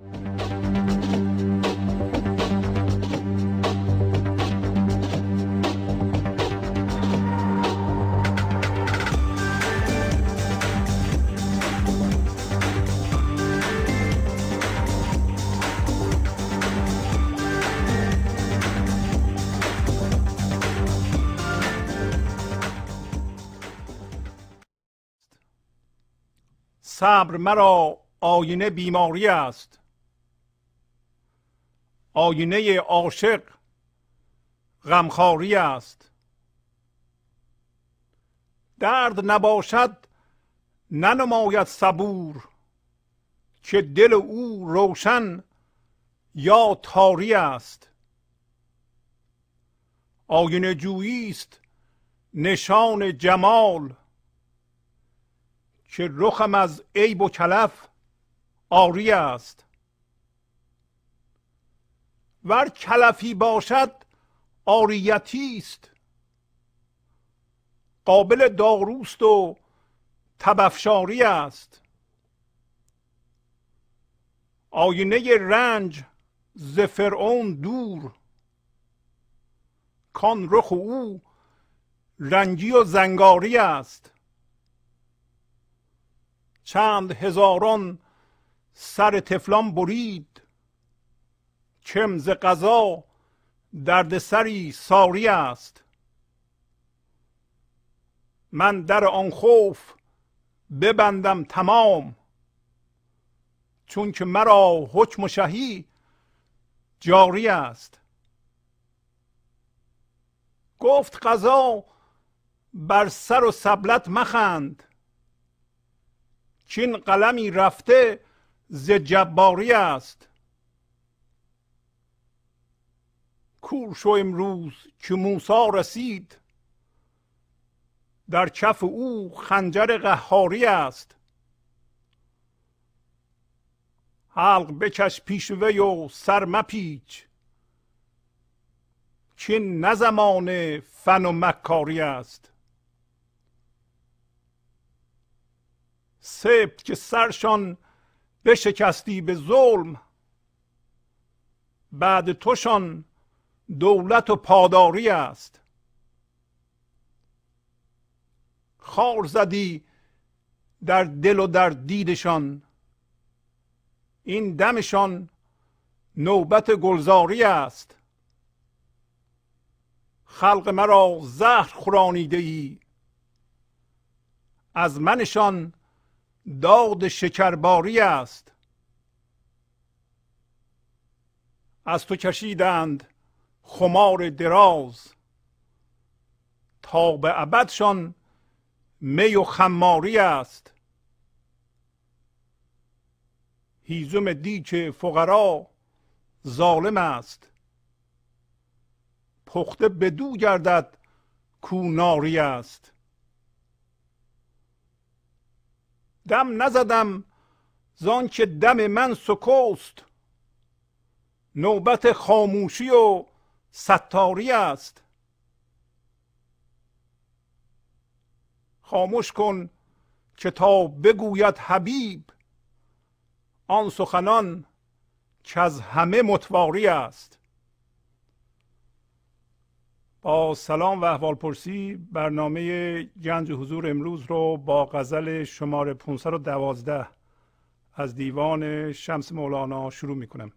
صبر مرا آینه بیماری است، آینه عاشق غمخواری است. درد نباشد ننماید صبور، که دل او روشن یا تاری است. آینه جویی است نشان جمال، که رخم از عیب و کلف عاری است. ور کلفی باشد عاریتی است، قابل داروست و تب افشاری است. آینه رنج ز فرعون دور، کان رخ او رنجی و زنگاری است. چند هزاران سر طفلان برید، کم ز قضا درد سری ساری است. من در آن خوف ببندم تمام، چون که مرا حکم و شهی جاری است. گفت قضا بر سر و سبلت مخند، چین قلمی رفته ز جباری است. کور شو امروز که موسی رسید، در کف او خنجر قهاری است. حلق بکش پیش وی و سر مپیچ، چین نه زمان فن و مکاری است. سبط که سرشان بشکستی به ظلم، بعد توشان دولت و پاداری است. خار زدی در دل و در دیدشان، این دمشان نوبت گلزاری است. خلق مرا زهر خورانیده ای، از منشان داد شکرباری است. از تو کشیدند خمار دراز، تا به ابدشان می و خماری است. هیزم دیک فقرا ظالم است، پخته بدو گردد کو ناری است. دم نزدم زان که دم من سکوست، نوبت خاموشی و ستاری است. خاموش کن که تا بگوید حبیب، آن سخنان که از همه متواری است. با سلام و احوالپرسی برنامه گنج حضور امروز رو با غزل شماره 512 از دیوان شمس مولانا شروع می کنم.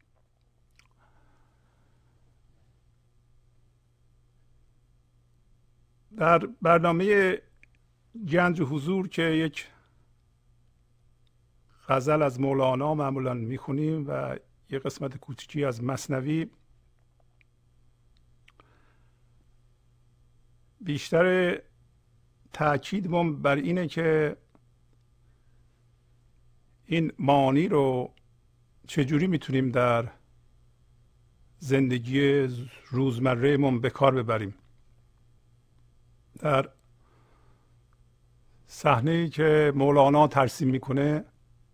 در برنامه گنج حضور که یک غزل از مولانا معمولا می خونیم و یک قسمت کوچکی از مثنوی، بیشتر تأکیدم بر اینه که این معانی رو چجوری میتونیم در زندگی روزمره‌مون به کار ببریم. در صحنه‌ای که مولانا ترسیم میکنه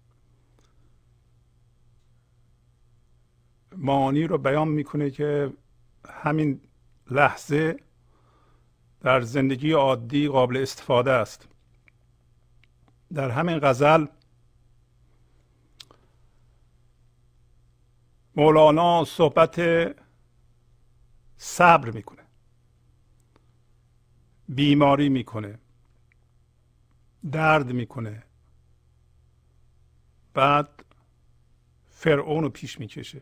معانی رو بیان میکنه که همین لحظه در زندگی عادی قابل استفاده است. در همین غزل مولانا صحبت صبر میکنه، بیماری میکنه، درد میکنه، بعد فرعون رو پیش میکشه.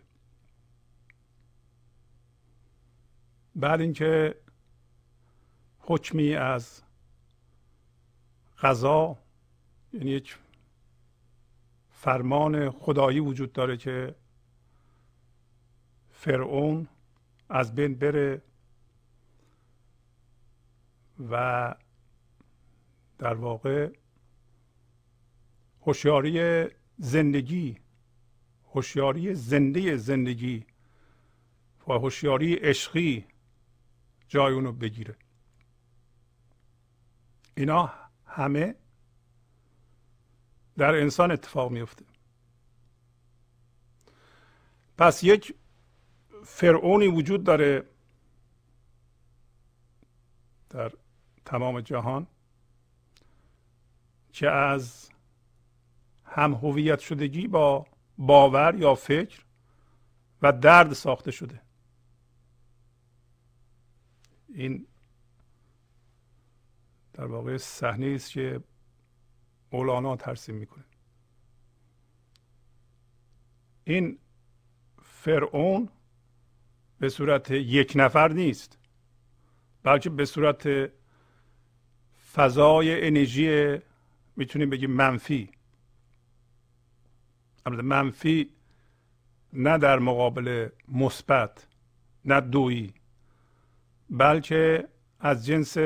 بعد اینکه حکمی از قضا، یعنی یک فرمان خدایی وجود داره که فرعون از بین بره و در واقع هوشیاری زندگی، هوشیاری زندگی و هوشیاری عشقی جای اونو بگیره. اینا همه در انسان اتفاق میفته. پس یک فرعونی وجود داره در تمام جهان که از هم هویت شدگی با باور یا فکر و درد ساخته شده. این در واقع صحنه است که مولانا ترسیم میکنه. این فرعون به صورت یک نفر نیست، بلکه به صورت فضای انرژی، میتونیم بگیم منفی. البته منفی نه در مقابل مثبت، نه دویی، بلکه از جنس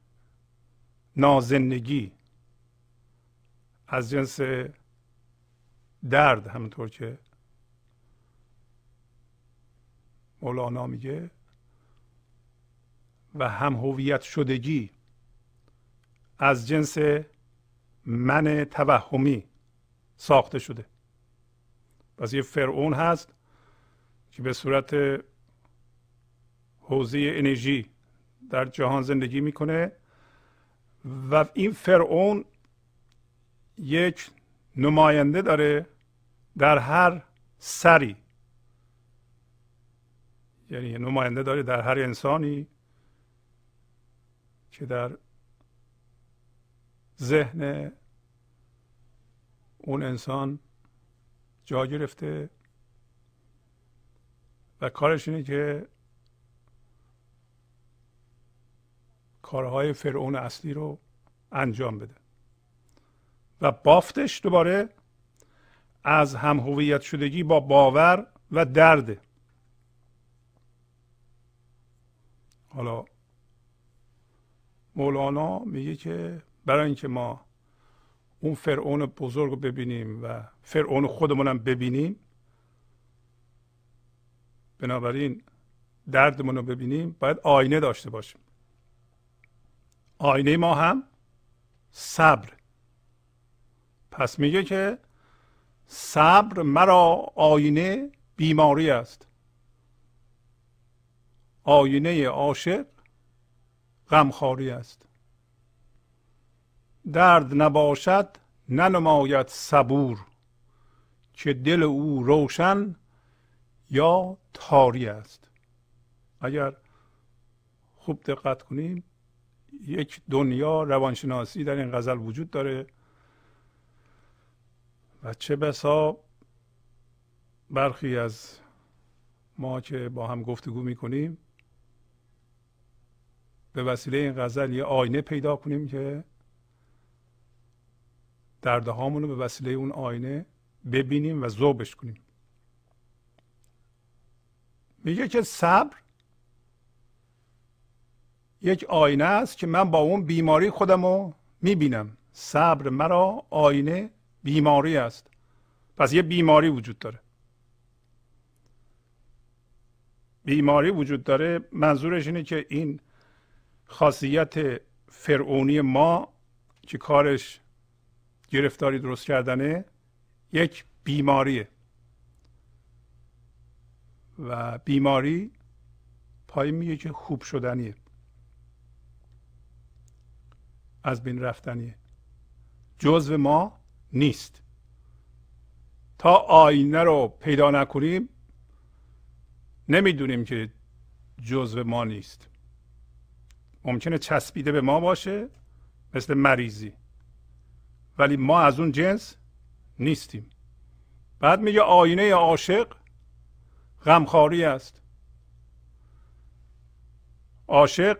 نازندگی، از جنس درد، همونطور که مولانا میگه، و هم هویت شدگی از جنس من توهمی ساخته شده. پس یه فرعون هست که به صورت حوزه انرژی در جهان زندگی میکنه و این فرعون یک نماینده داره در هر سری، یعنی نماینده داره در هر انسانی که در ذهن اون انسان جا گرفته و کارش اینه که کارهای فرعون اصلی رو انجام بده و بافتش دوباره از هم هویت شدگی با باور و درده. حالا مولانا میگه که برای اینکه ما اون فرعون بزرگ رو ببینیم و فرعون خودمونم ببینیم، بنابراین دردمون رو ببینیم باید آینه داشته باشیم. آینه ما هم صبر. پس میگه که صبر مرا آینه بیماری است، آینه عاشق غمخواری است. درد نباشد ننماید صبور، که دل او روشن یا تاری است. اگر خوب دقت کنیم یک دنیا روانشناسی در این غزل وجود داره و چه بسا برخی از ما که با هم گفتگو میکنیم به وسیله این غزل یه آینه پیدا کنیم که دردهامون رو به وسیله اون آینه ببینیم و ذوبش کنیم. میگه که صبر یک آینه است که من با اون بیماری خودم رو میبینم. صبر مرا آینه بیماری است. پس یه بیماری وجود داره. بیماری وجود داره منظورش اینه که این خاصیت فرعونی ما که کارش گرفتاری درست کردنه یک بیماریه و بیماری پای میگه که خوب شدنیه، از بین رفتنیه، جزو ما نیست. تا آینه رو پیدا نکنیم نمیدونیم که جزو ما نیست. ممکنه چسبیده به ما باشه مثل مریضی، ولی ما از اون جنس نیستیم. بعد میگه آینه عاشق غمخواری است. عاشق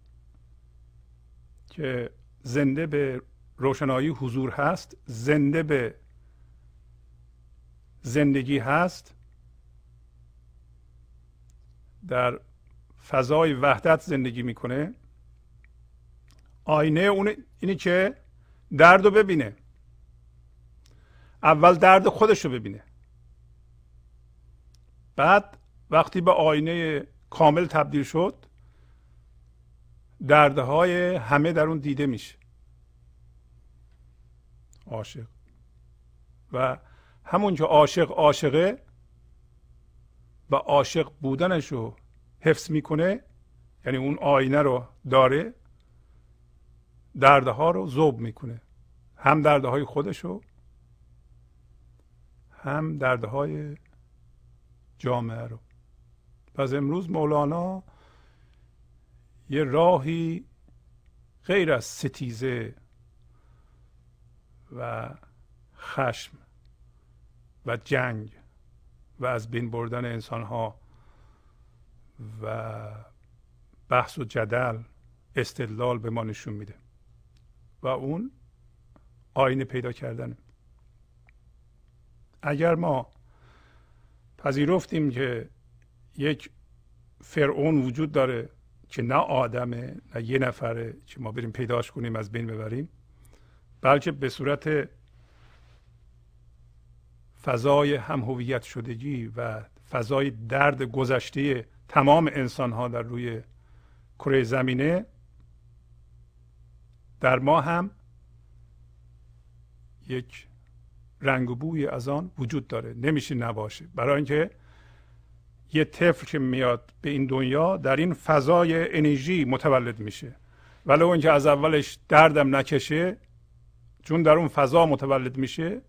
که زنده به روشنایی حضور هست، زنده به زندگی هست، در فضای وحدت زندگی میکنه. آینه اون اینی که درد رو ببینه. اول درد خودش رو ببینه، بعد وقتی به آینه کامل تبدیل شد دردهای همه در اون دیده میشه. عاشق و همون که عاشق عاشقه و عاشق بودنش رو حفظ میکنه، یعنی اون آینه رو داره، دردها رو ذوب میکنه، هم دردهای خودشو هم دردهای جامعه رو. پس امروز مولانا یه راهی غیر از ستیزه و خشم و جنگ و از بین بردن انسانها و بحث و جدل، استدلال به ما نشون میده و اون آینه پیدا کردنه. اگر ما پذیرفتیم که یک فرعون وجود داره که نه آدمه نه یه نفره که ما بریم پیداش کنیم از بین ببریم، بلکه به صورت فضای هم هویت شدگی و فضای درد گذشته تمام انسان ها در روی کره زمینه، در ما هم یک رنگ و بوی از آن وجود داره، نمیشه نباشه. برای اینکه یه طفل که میاد به این دنیا در این فضای انرژی متولد میشه، ولو اینکه از اولش دردم نکشه، چون در اون فضا متولد میشه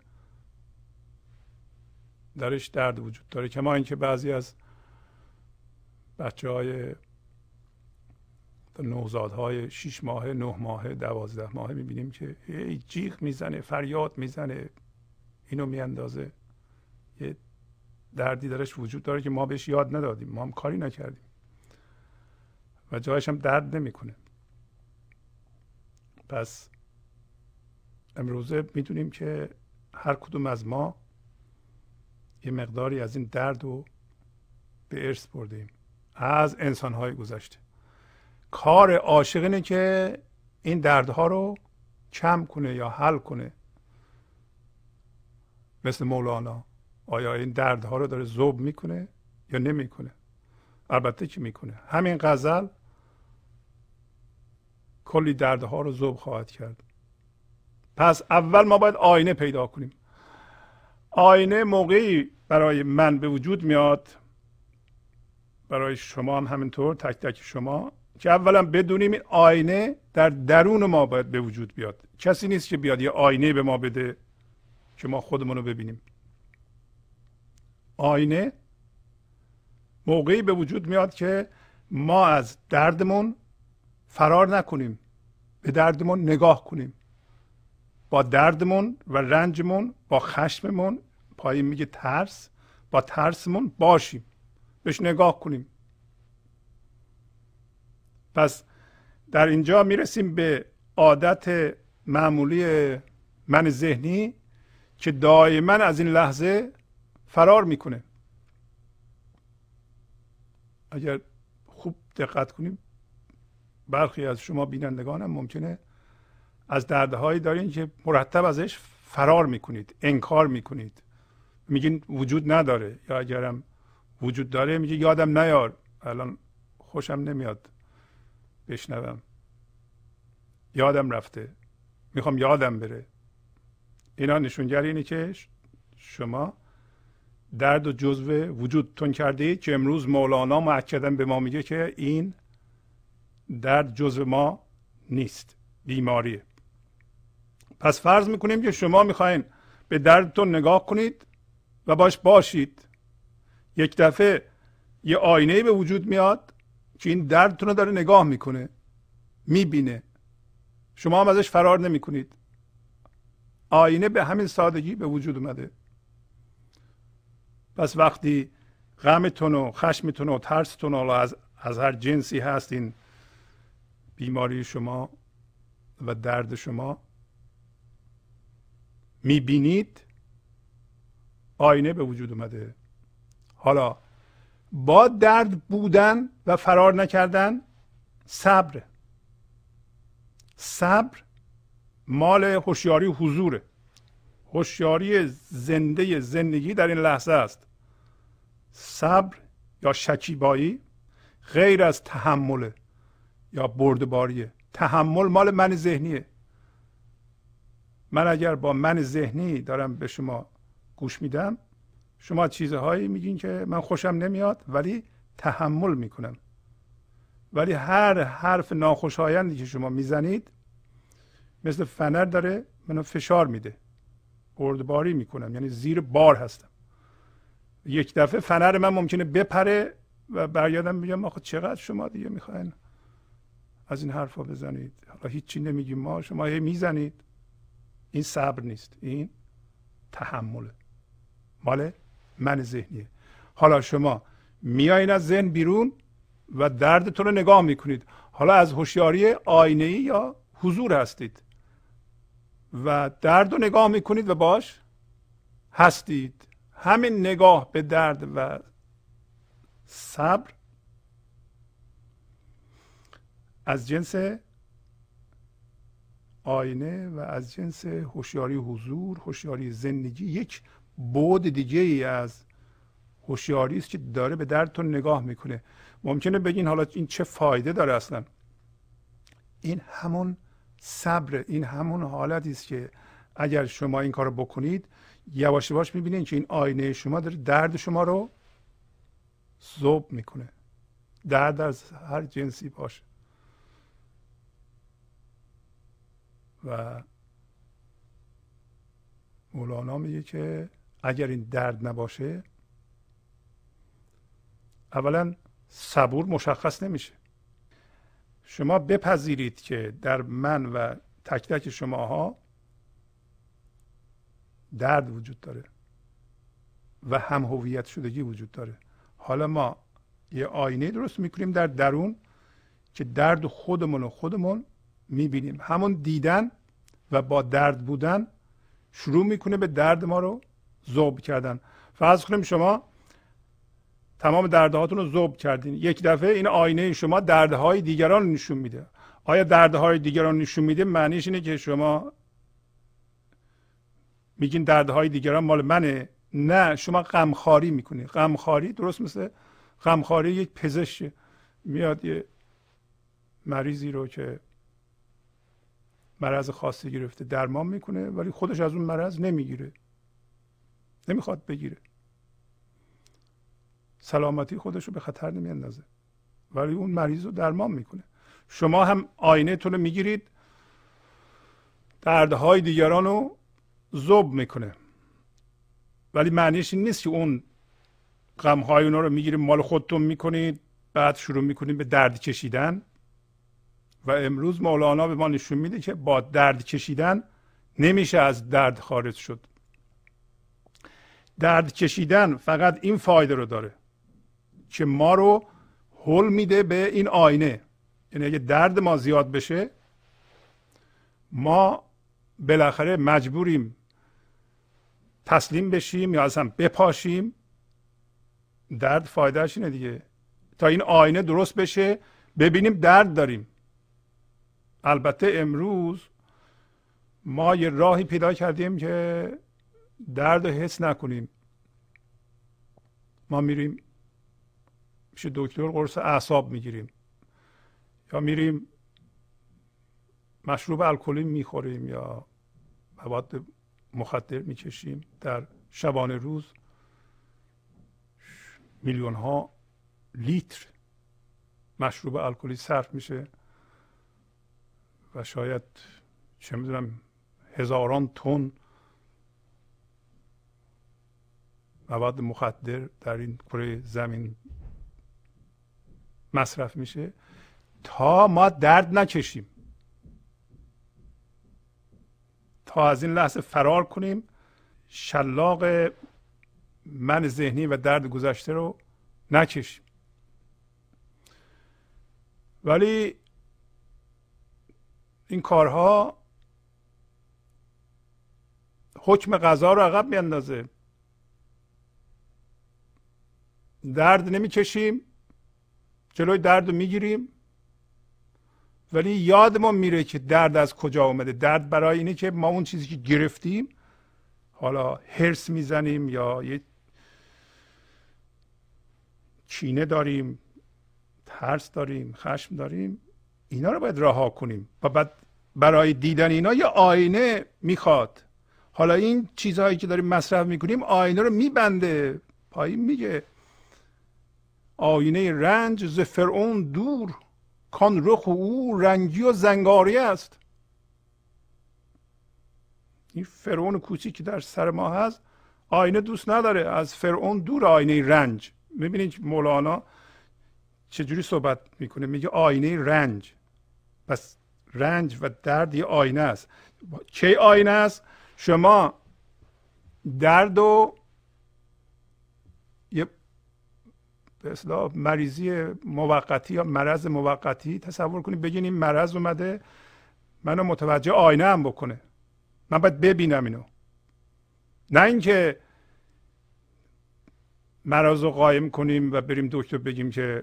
درش درد وجود داره. کما اینکه بعضی از بچه‌های نوزادهای 6 ماهه، 9 ماهه، 12 ماهه میبینیم که جیغ میزنه، فریاد میزنه، اینو میاندازه. یه دردی درش وجود داره که ما بهش یاد ندادیم، ما هم کاری نکردیم و جایش هم درد نمیکنه. پس امروزه میدونیم که هر کدوم از ما یه مقداری از این درد رو به ارث بردیم از انسانهای گذشته. کار عاشق اینه که این دردها رو کم کنه یا حل کنه. مثل مولانا، آیا این دردها رو داره ذوب میکنه یا نمیکنه؟ البته که میکنه. همین غزل کلی دردها رو ذوب خواهد کرد. پس اول ما باید آینه پیدا کنیم. آینه موقعی برای من به وجود میاد، برای شما هم همینطور، تک تک شما، که اولا بدونیم این آینه در درون ما باید به وجود بیاد. کسی نیست که بیاد یه آینه به ما بده که ما خودمون رو ببینیم. آینه موقعی به وجود میاد که ما از دردمون فرار نکنیم، به دردمون نگاه کنیم، با دردمون و رنجمون، با خشممون، پایین میگه ترس، با ترسمون باشیم، بهش نگاه کنیم. پس در اینجا میرسیم به عادت معمولی من ذهنی که دائما از این لحظه فرار میکنه. اگر خوب دقت کنیم، برخی از شما بینندگان هم ممکنه از دردهایی دارین که مرتب ازش فرار میکنید، انکار میکنید، میگین وجود نداره، یا اگرم وجود داره میگه یادم نیار، الان خوشم نمیاد بشنوم، یادم رفته، میخوام یادم بره. اینا نشونگر اینه که شما درد و جزو وجودتون کرده اید که امروز مولانا مؤکداً به ما میگه که این درد جزو ما نیست، بیماریه. پس فرض میکنیم که شما میخواین به دردتون نگاه کنید و باش باشید. یک دفعه یه آینه به وجود میاد که این دردتون رو داره نگاه میکنه، میبینه، شما هم ازش فرار نمیکنید. آینه به همین سادگی به وجود اومده. پس وقتی غمتون و خشمتون و ترستون از هر جنسی هست، این بیماری شما و درد شما میبینید، آینه به وجود اومده. حالا با درد بودن و فرار نکردن صبر. صبر مال هوشیاری و حضوره. هوشیاری زنده زندگی در این لحظه است. صبر یا شکیبایی غیر از تحمل یا بردباریه. تحمل مال من ذهنیه. من اگر با من ذهنی دارم به شما گوش میدم، شما چیزهایی میگین که من خوشم نمیاد ولی تحمل میکنم. ولی هر حرف ناخوشایندی که شما میزنید مثل فنر داره منو فشار میده، بردباری میکنم، یعنی زیر بار هستم. یک دفعه فنر من ممکنه بپره و برگردم میگم آخه چقدر شما دیگه میخواین از این حرفا بزنید، حالا هیچی نمیگیم ما، شما هی میزنید. این صبر نیست، این تحمله، مال من ذهنیه. حالا شما میایین از ذهن بیرون و دردتون رو نگاه میکنید. حالا از هوشیاری آینه‌ای یا حضور هستید و درد رو نگاه میکنید و باش هستید. همین نگاه به درد و صبر از جنس آینه و از جنس هوشیاری حضور، هوشیاری زندگی، یک بعد دیگه ای از هوشیاری است که داره به دردتون نگاه میکنه. ممکنه بگین حالا این چه فایده داره اصلا؟ این همون صبر، این همون حالتی است که اگر شما این کارو بکنید یواش یواش میبینید که این آینه شما داره درد شما رو ذوب میکنه. درد از هر جنسی باشه. و مولانا میگه که اگر این درد نباشه، اولا صبور مشخص نمیشه. شما بپذیرید که در من و تک تک شماها درد وجود داره و هم هویت شدگی وجود داره. حالا ما یه آینه درست میکنیم در درون که درد خودمون میبینیم. همون دیدن و با درد بودن شروع میکنه به درد ما رو ذوب کردن. فرض کنیم شما تمام دردهاتون رو ذوب کردین، یک دفعه این آینه شما دردهای دیگران رو نشون میده. آیا دردهای دیگران نشون میده معنیش اینه که شما میگین دردهای دیگران مال منه؟ نه، شما غمخواری میکنید. غمخواری درست مثل غمخواری یک پزشک میاد یه مریضی رو که مرض خاصی گرفته درمان میکنه ولی خودش از اون مرض نمیگیره، نمیخواد بگیره، سلامتی خودش رو به خطر نمیاندازه ولی اون مریض رو درمان میکنه. شما هم آینه تون رو میگیرید، دردهای دیگران رو ذوب میکنه ولی معنیش این نیست که اون غمهای اونا رو میگیرید مال خودتون میکنید بعد شروع میکنید به درد کشیدن. و امروز مولانا به ما نشون میده که با درد کشیدن نمیشه از درد خارج شد. درد کشیدن فقط این فایده رو داره که ما رو هل میده به این آینه. یعنی اگه درد ما زیاد بشه ما بالاخره مجبوریم تسلیم بشیم یا اصلا بپاشیم. درد فایدهش اینه دیگه، تا این آینه درست بشه ببینیم درد داریم. البته امروز ما یه راهی پیدا کردیم که درد رو حس نکنیم. ما میریم پیش دکتر قرص اعصاب میگیریم یا میریم مشروب الکلی میخوریم یا مواد مخدر میکشیم. در شبانه روز میلیون ها لیتر مشروب الکلی صرف میشه و شاید چه میدونم هزاران تن مواد مخدر در این کره زمین مصرف میشه تا ما درد نکشیم، تا از این لحظه فرار کنیم، شلاق من ذهنی و درد گذشته رو نکشیم. ولی این کارها حکم قضا رو عقب میاندازه. درد نمیکشیم، جلوی درد رو میگیریم، ولی یادمون میره که درد از کجا اومده. درد برای اینه که ما اون چیزی که گرفتیم، حالا هرس میزنیم یا یه کینه داریم، ترس داریم، خشم داریم، اینا رو باید رها کنیم. و بعد برای دیدن اینا یه آینه میخواد. حالا این چیزهایی که داریم مصرف میکنیم آینه رو میبنده. پایین میگه آینه رنج ز فرعون دور، کان رخ او رنگی و زنگاری است. این فرعون کوچیک که در سر ما هست آینه دوست نداره، از فرعون دور. آینه رنج. میبینید مولانا چجوری صحبت میکنه؟ میگه آینه رنج. پس رنج و درد یه آینه است. چه آینه است؟ شما درد و یه به اصطلاح مریضی موقتی یا مرض موقتی تصور کنید. بگین این مرض اومده منو متوجه آینه هم بکنه، من باید ببینم اینو. نه اینکه مرض رو قایم کنیم و بریم دکتر بگیم که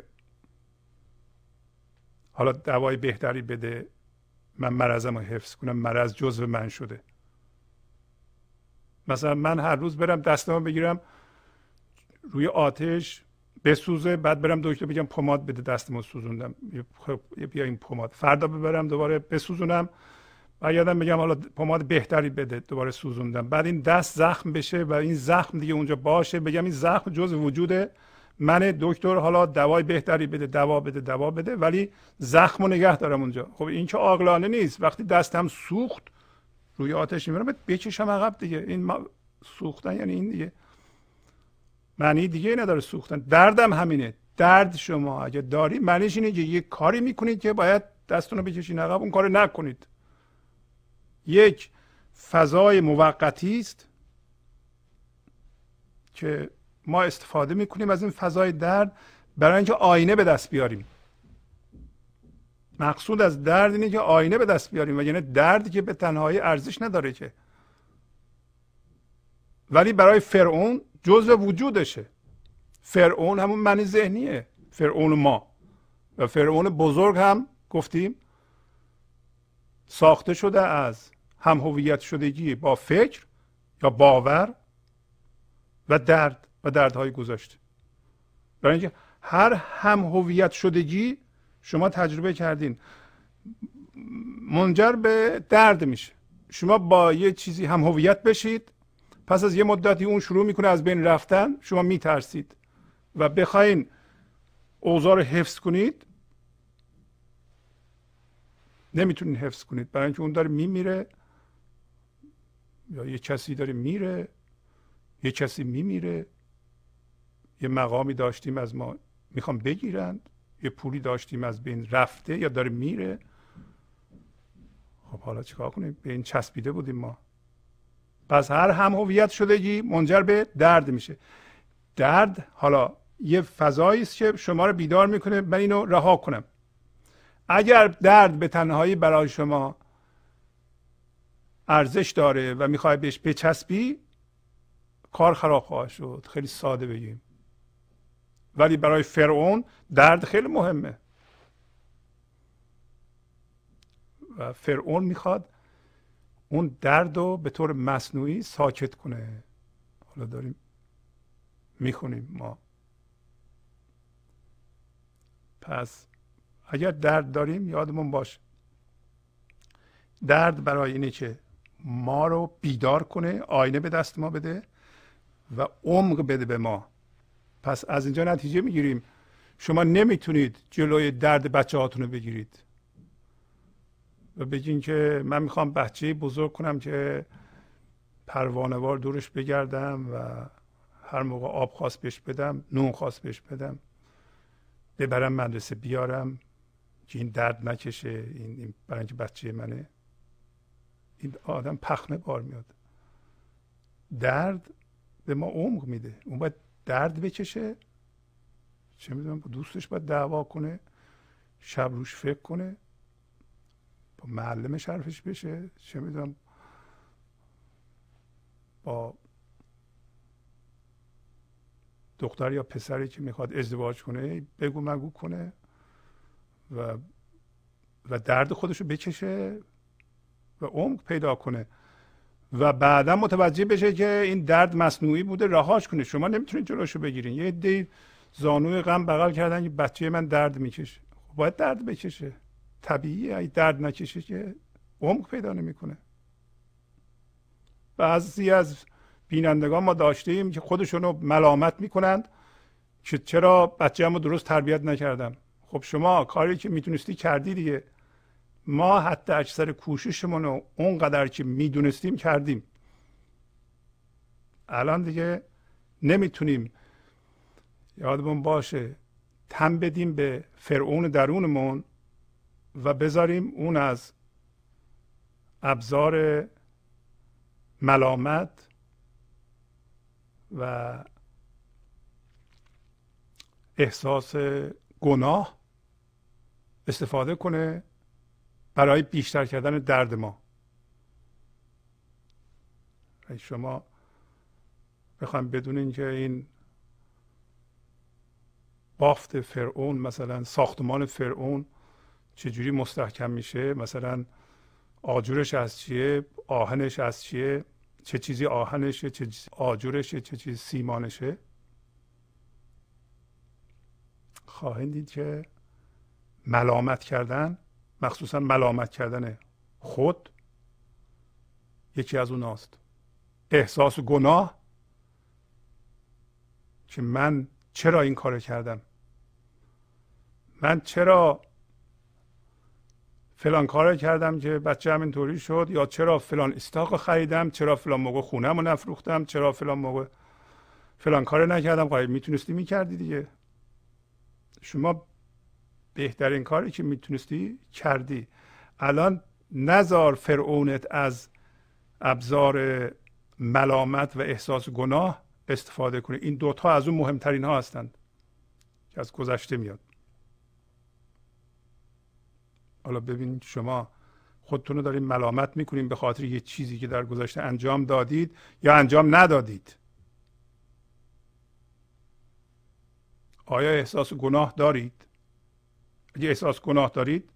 حالا دوای بهتری بده من مرضم رو حفظ کنم، مرض جزو من شده. مثلا من هر روز برم دستمو بگیرم روی آتش بسوزه، بعد برم دکتر بگم پماد بده دستمو سوزوندم، بیا این پماد. فردا ببرم دوباره بسوزونم، بعد یادم بگم حالا پماد بهتری بده، دوباره سوزوندم. بعد این دست زخم بشه و این زخم دیگه اونجا باشه، بگم این زخم جزء وجود من، دکتر حالا دوای بهتری بده، دوا بده، ولی زخمو نگه دارم اونجا. خب این که عاقلانه نیست. وقتی دستم سوخت روی آتش میبرم بکشم عقب دیگه. این سوختن یعنی این دیگه معنی دیگه نداره سوختن. دردم همینه. درد شما اگه داری معنیش اینه که یک کاری میکنید که باید دستتون رو بکشین عقب، اون کارو نکنید. یک فضای موقتی است که ما استفاده میکنیم از این فضای درد برای اینکه آینه به دست بیاریم. مقصود از درد اینه که آینه به دست بیاریم، و یعنی دردی که به تنهایی ارزش نداره که، ولی برای فرعون جزء وجودشه. فرعون همون من ذهنیه، فرعون ما. و فرعون بزرگ هم گفتیم ساخته شده از هم هویت شدگی با فکر یا باور و درد و دردهای گذشته. برای اینکه هر هم هویت شدگی شما تجربه کردین منجر به درد میشه. شما با یه چیزی هم هویت بشید، پس از یه مدتی اون شروع میکنه از بین رفتن، شما میترسید و بخواین اوضاع رو حفظ کنید نمیتونین حفظ کنید، برای اینکه اون داره میمیره یا یه کسی داره میره، یه کسی میمیره، یه مقامی داشتیم از ما میخوام بگیرن، یه پولی داشتیم از بین رفته یا داره میره. خب حالا چیکار کنیم؟ به این چسبیده بودیم ما. پس هر هم هویت شدگی منجر به درد میشه. درد حالا یه فضایی است که شما رو بیدار میکنه من اینو رها کنم. اگر درد به تنهایی برای شما ارزش داره و میخوای بهش بچسبی، کار خراب خواهد شد. خیلی ساده بگیم. ولی برای فرعون درد خیلی مهمه و فرعون میخواد اون درد رو به طور مصنوعی ساکت کنه. حالا داریم میخونیم ما. پس اگر درد داریم یادمون باشه درد برای اینه که ما رو بیدار کنه، آینه به دست ما بده و عمق بده به ما. پس از اینجا نتیجه میگیریم شما نمیتونید جلوی درد بچه هاتون رو بگیرید و بگین که من میخوام بچه بزرگ کنم که پروانه‌وار دورش بگردم و هر موقع آب خواست بهش بدم، نون خواست بهش بدم. ببرم مدرسه بیارم که این درد نکشه، این برای اینکه بچه منه. این آدم پخنه بار میاد. درد به ما عمق میده. اون باید درد بکشه، چه میدونم با دوستش باید دعوا کنه، شب روش فکر کنه، با معلمش حرفش بشه، چه میدونم با دختر یا پسری که میخواد ازدواج کنه بگو مگو کنه و درد خودشو بکشه و عمق پیدا کنه و بعدا متوجه بشه که این درد مصنوعی بوده، رهاش کنه. شما نمیتونید جلوشو بگیرین. یه عده زانوی غم بغل کردن که بچه من درد میکشه. باید درد بکشه، طبیعیه. اگه درد نکشه که عمق پیدا نمیکنه. بعضی از بینندگان ما داشتیم که خودشونو ملامت میکنند که چرا بچه‌مو درست تربیت نکردم. خب شما کاری که میتونستی کردی دیگه. ما حتی اکثر کوششمون رو اونقدر که میدونستیم کردیم. الان دیگه نمیتونیم یادمون باشه تن بدیم به فرعون درونمون و بذاریم اون از ابزار ملامت و احساس گناه استفاده کنه برای بیشتر کردن درد ما. شما بخوایم بدونین که این بافت فرعون، مثلا ساختمان فرعون چجوری مستحکم میشه، مثلا آجرش از چیه، آهنش از چیه، چه چیزی آهنشه، چه چیزی آجرشه، چه چیزی سیمانشه، خواهید دید که ملامت کردن، مخصوصا ملامت کردن خود، یکی از اوناست. احساس گناه که من چرا این کار کردم، من چرا فلان کار کردم که بچه هم اینطوری شد، یا چرا فلان استاق خریدم، چرا فلان موقع خونه‌مو نفروختم، چرا فلان موقع فلان کار نکردم. خواهی میتونستی میکردی دیگه. شما بهترین کاری که میتونستی کردی. الان نزار فرعونت از ابزار ملامت و احساس گناه استفاده کنه. این دوتا از اون مهمترین ها هستند که از گذشته میاد. حالا ببینید شما خودتون رو دارین ملامت میکنین به خاطر یه چیزی که در گذشته انجام دادید یا انجام ندادید. آیا احساس گناه دارید؟ اگه احساس گناه دارید،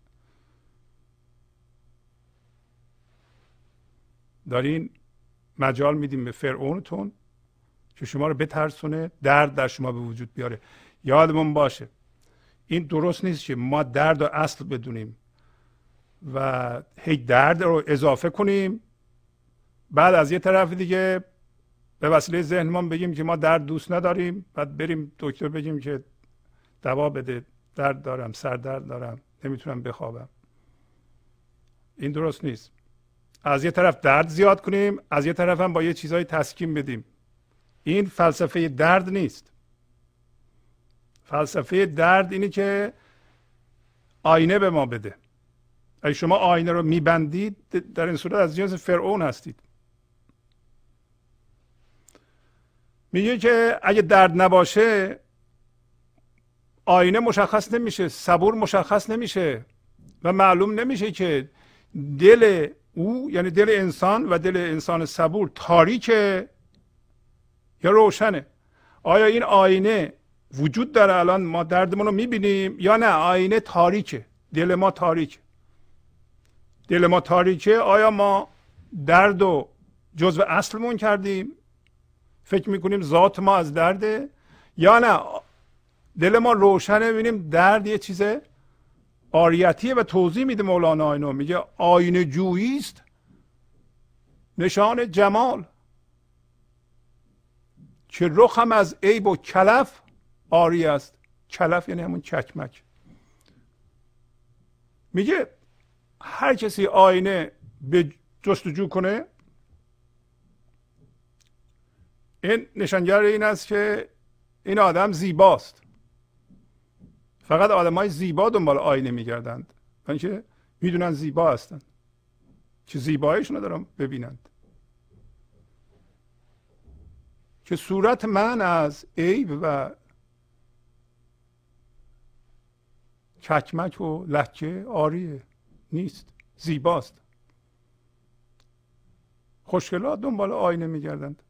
دارین مجال میدیم به فرعونتون که شما رو بترسونه، درد در شما به وجود بیاره. یادمون باشه این درست نیست که ما درد و اصل بدونیم و هی درد رو اضافه کنیم، بعد از یه طرف دیگه به وسیله ذهنمون بگیم که ما درد دوست نداریم، بعد بریم دکتر بگیم که دوا بده، درد دارم، سردرد دارم، نمیتونم بخوابم. این درست نیست. از یه طرف درد زیاد کنیم، از یه طرف هم با یه چیزای تسکین بدیم. این فلسفه درد نیست. فلسفه درد اینه که آینه به ما بده. اگه شما آینه رو میبندید، در این صورت از جنس فرعون هستید. میگه که اگه درد نباشه آینه مشخص نمیشه، صبور مشخص نمیشه و معلوم نمیشه که دل او، یعنی دل انسان و دل انسان صبور، تاریکه یا روشنه. آیا این آینه وجود داره؟ الان ما دردمون رو میبینیم یا نه آینه تاریکه، دل ما تاریکه. دل ما تاریکه. آیا ما درد و جزو اصلمون کردیم، فکر میکنیم ذات ما از درده، یا نه دل ما روشنه، ببینیم درد یه چیز عاریتیه و توضیح میده مولانا اینو. میگه آینه جویی است نشان جمال، که رخم از عیب و کلف عاری است. کلف یعنی همون چکمک. میگه هر کسی آینه به جستجو کنه، این نشانگر این است که این آدم زیباست. فقط آدمای زیبا دنبال آینه میگردند، و اینکه میدونن زیبا هستند، که زیباییشون رو دارن ببینند، که صورت من از عیب و چکمک و لکه آریه، نیست، زیباست. خوشگلات دنبال آینه میگردند.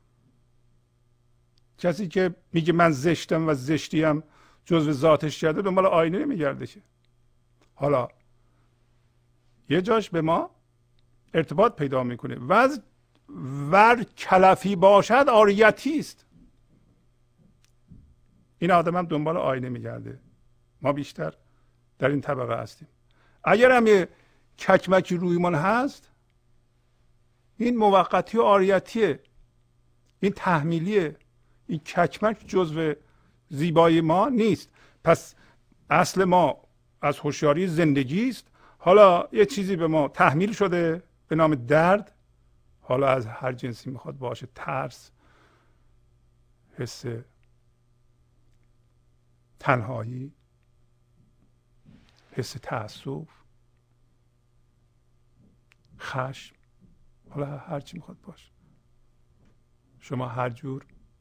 کسی که میگه من زشتم و زشتیم جزو ذاتش کرده دنبال آینه نمیگرده که. حالا یه جاش به ما ارتباط پیدا میکنه. ور کلفی باشد آریتی است. این آدم هم دنبال آینه میگرده. ما بیشتر در این طبقه هستیم. اگر هم یه چکمکی رویمان هست، این موقتی و آریتیه، این تحمیلیه. این چکمک جزو زیبایی ما نیست. پس اصل ما از هوشیاری زندگی است. حالا یه چیزی به ما تحمیل شده به نام درد، حالا از هر جنسی میخواد باشه، ترس، حس تنهایی، حس تأسف، خشم، حالا هر چی میخواد باشه. شما هر جور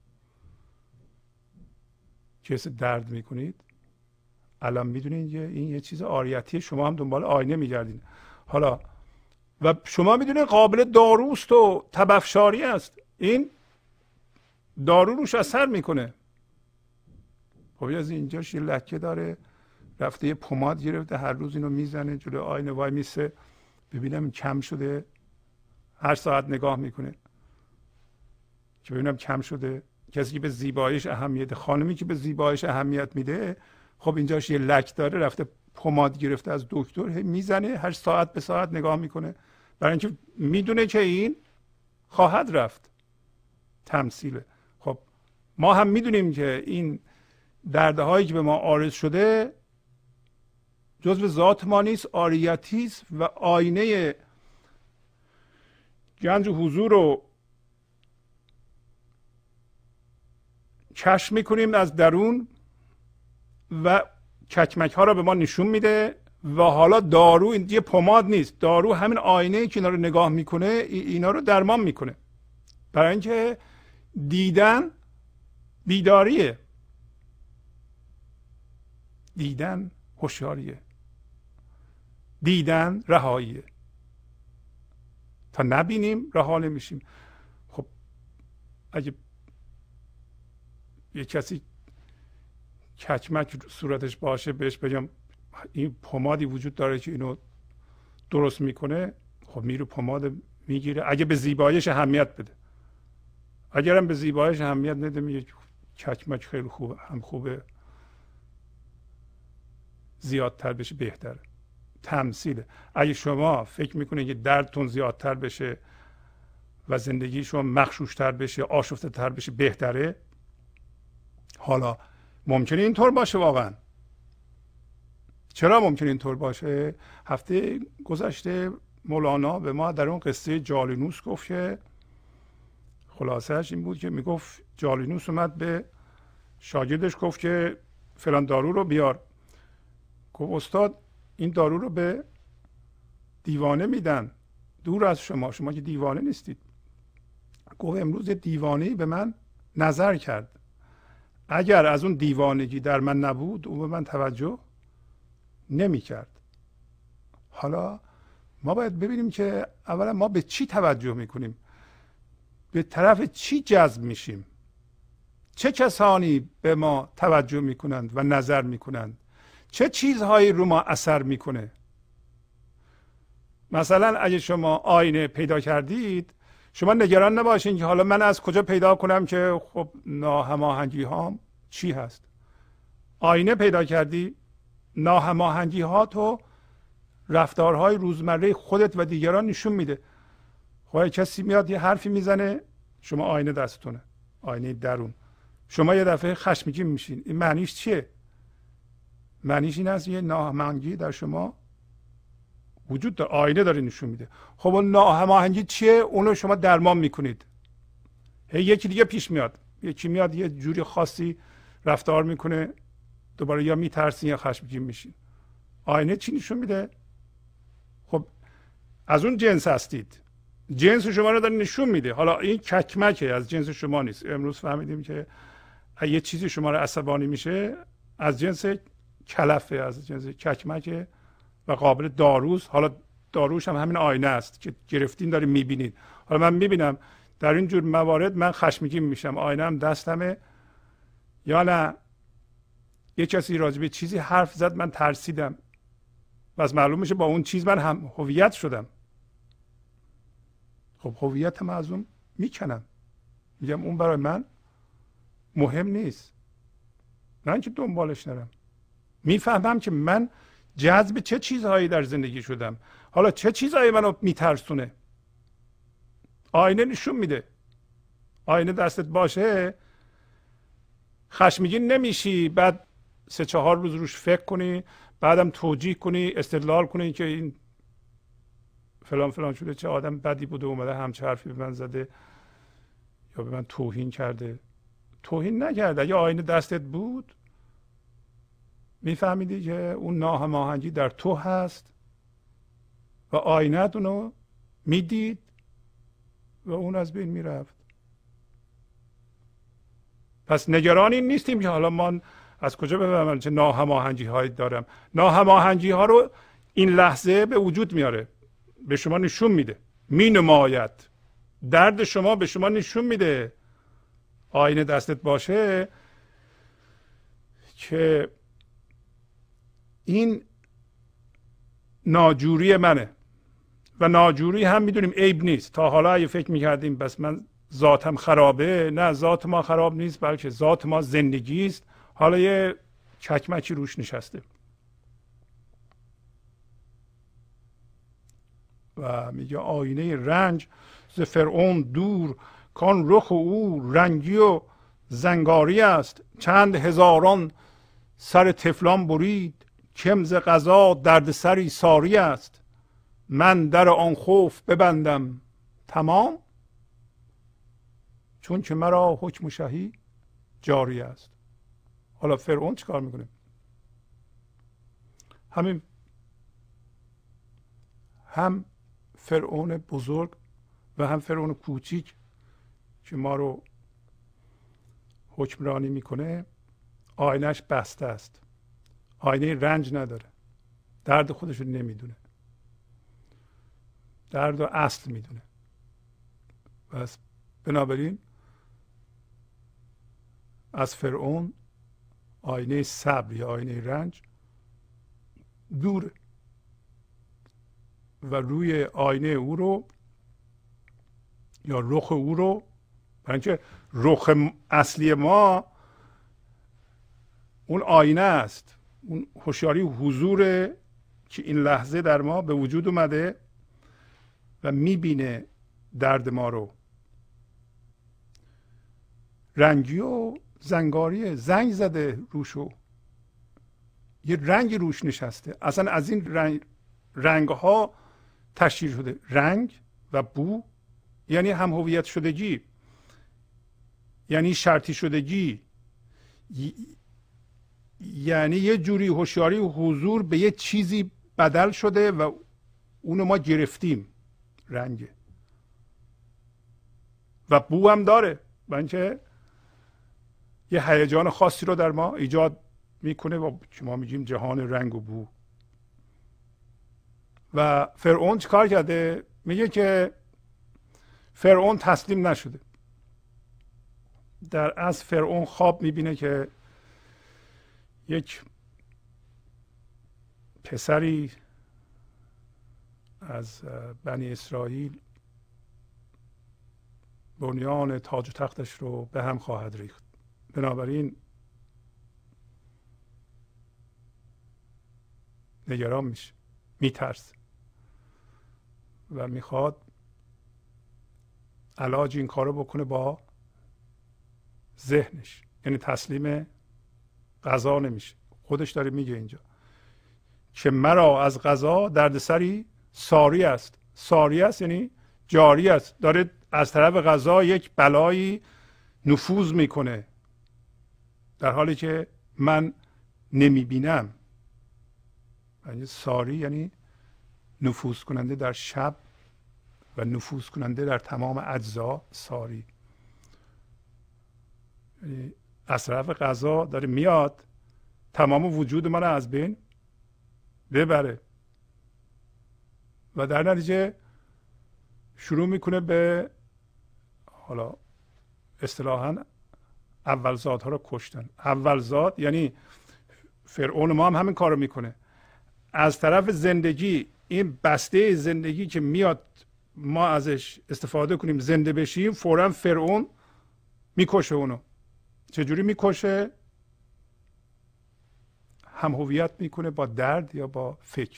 که حس درد میکنید الان میدونید این یه چیز آریتی، شما هم دنبال آینه میگردین. حالا و شما میدونید قابل داروست و تبفشاری است، این دارو روش اثر میکنه. خب از اینجاش یه لکه داره، رفته یه پماد گرفته، هر روز اینو میزنه جلوی آینه، وای میسه ببینم کم شده، هر ساعت نگاه میکنه که ببینم کم شده. کسی که به زیباییش اهمیت، خانمی که به زیباییش اهمیت میده، خب اینجاش یه لک داره، رفته پماد گرفته از دکتر، میزنه، هر ساعت به ساعت نگاه میکنه، برای اینکه میدونه که این خواهد رفت. تمثیله. خب ما هم میدونیم که این دردهایی که به ما عارض شده جزو ذات ما نیست، آریتی است و آینه گنج حضور رو کشف میکنیم از درون و چکمک ها رو به ما نشون میده. و حالا دارو این یه پماد نیست، دارو همین آینه که اینا رو نگاه میکنه اینا رو درمان میکنه. برای اینکه دیدن بیداریه، دیدن هوشیاریه، دیدن رهاییه. تا نبینیم رها نمیشیم. خب اگه یه کسی چکمک صورتش باشه بهش بگم این پمادی وجود داره که اینو درست میکنه، خب میره پماد میگیره، اگه به زیباییش اهمیت بده. اگرم به زیباییش اهمیت نده میگه چکمک خیلی خوبه، هم خوبه، زیادتر بشه بهتره. تمثیله. اگه شما فکر میکنید که دردتون زیادتر بشه و زندگی شما مخشوشتر بشه، آشفته تر بشه، بهتره. حالا ممکنه اینطور باشه واقعا. چرا ممکنه اینطور باشه؟ هفته گذشته مولانا به ما در اون قصه جالینوس گفت که خلاصهش این بود که میگفت جالینوس اومد به شاگردش گفت که فلان دارو رو بیار. گفت استاد این دارو رو به دیوانه میدن، دور از شما، شما که دیوانه نیستید. گفت امروز دیوانه‌ای به من نظر کرد، اگر از اون دیوانگی در من نبود او به من توجه نمی کرد. حالا ما باید ببینیم که اولا ما به چی توجه میکنیم، به طرف چی جذب میشیم، چه کسانی به ما توجه میکنند و نظر میکنند، چه چیزهایی رو ما اثر میکنه. مثلا اگه شما آینه پیدا کردید، شما نگران نباشین که حالا من از کجا پیدا کنم که خب ناهماهنگی هام چی هست. آینه پیدا کردی، ناهماهنگی ها تو رفتارهای روزمره خودت و دیگران نشون میده. خب کسی میاد یه حرفی میزنه، شما آینه دستتونه، آینه درون، شما یه دفعه خشمگین میشین. این معنیش چیه؟ معنیش این است یه ناهماهنگی در شما وجود داره، آینه داره نشون میده. خب اون ناهماهنگی چیه؟ اونو شما درمان میکنید. یکی دیگه پیش میاد، یکی میاد یه جوری خاصی رفتار میکنه، دوباره یا میترسین یا خشمگین میشین. آینه چی نشون میده؟ خب از اون جنس هستید، جنس شما رو داره نشون میده. حالا این ککمکه، از جنس شما نیست. امروز فهمیدیم که یه چیزی شما رو عصبانی میشه از جنس کلفه، از جنس ککمکه و قابل داروست. حالا داروش هم همین آینه است که گرفتین دارین میبینید. حالا من میبینم در این جور موارد من خشمگین میشم، آینه هم دستمه، یا نه یه کسی راجع به چیزی حرف زد من ترسیدم و از معلوم میشه با اون چیز من هم هویت شدم. خب هویتم از اون میکنم، میگم اون برای من مهم نیست، نه اینکه دنبالش نرم. میفهمم که من جذب چه چیزهایی در زندگی شدم. حالا چه چیزهایی منو میترسونه؟ آینه نشون میده. آینه دستت باشه خشمگین نمیشی، بعد 3-4 روز روش فکر کنی، بعدم توجیه کنی، استدلال کنی که این فلان فلان شده، چه آدم بدی بوده اومده همچه حرفی به من زده یا به من توهین کرده. توهین نکرده. یا آینه دستت بود میفهمیدی که اون ناهماهنگی در تو هست و آینه اونو میدید و اون از بین میرفت. پس نگران این نیستیم که حالا من از کجا بفهمم چه ناهماهنگی هایی دارم. ناهماهنگی ها رو این لحظه به وجود میاره، به شما نشون میده، مینماید. درد شما به شما نشون میده. آینه دستت باشه که این ناجوری منه و ناجوری هم میدونیم عیب نیست. تا حالا اگه فکر میکردیم بس من ذاتم خرابه، نه، ذات ما خراب نیست، بلکه ذات ما زندگی است. حالا یه چکمکی روش نشسته و میگه آینه رنج ز فرعون دور، کان رخ او رنگی و زنگاری است. چند هزاران سر طفلان برید، کم ز قضا درد سری ساری است. من در آن خوف ببندم تمام، چون که مرا حکم شهی جاری است. حالا فرعون چیکار میکنه؟ همین هم فرعون بزرگ و هم فرعون کوچیک که ما رو حکمرانی میکنه آینهش بسته است. آینه رنج نداره، درد خودش رو نمیدونه، درد و اصل میدونه. بس بنابراین از فرعون آینه صبر یا آینه رنج دوره و روی آینه او رو یا رخ او رو، برای اینکه رخ اصلی ما اون آینه است، اون هوشیاری حضور که این لحظه در ما به وجود اومده و میبینه درد ما رو. رنگی و زنگاری، زنگ زده روشو، یه رنگی روش نشسته. اصلا از این رنگ ها تشکیل شده. رنگ و بو یعنی هم هویت شدگی، یعنی شرطی شدگی، یعنی یه جوری هوشیاری و حضور به یه چیزی بدل شده و اونو ما گرفتیم. رنگ و بو هم داره، برای اینکه یه هیجان خاصی رو در ما ایجاد میکنه و که ما میگیم جهان رنگ و بو. و فرعون چیکار کرده؟ میگه که فرعون تسلیم نشده. در از فرعون خواب میبینه که یک پسری از بنی اسرائیل بنیان تاج و تختش رو به هم خواهد ریخت. بنابراین نگران میشه، میترسه و میخواد علاج این کارو بکنه با ذهنش، یعنی تسلیم قضا نمیشه. خودش داره میگه اینجا که مرا از قضا دردسری ساری است. ساری است یعنی جاری است، داره از طرف قضا یک بلایی نفوذ میکنه، در حالی که من نمیبینم. یعنی ساری یعنی نفوذ کننده در شب و نفوذ کننده در تمام اجزا. ساری یعنی از طرف غذا داره میاد تمام وجود ما رو از بین ببره و در نتیجه شروع میکنه به حالا اصطلاحاً اولزادها رو کشتن. اولزاد یعنی فرعون ما هم همین کارو میکنه. از طرف زندگی، این بسته زندگی که میاد ما ازش استفاده کنیم زنده بشیم، فوراً فرعون میکشه اونو. چجوری میکشه؟ هم هویت میکنه با درد یا با فکر.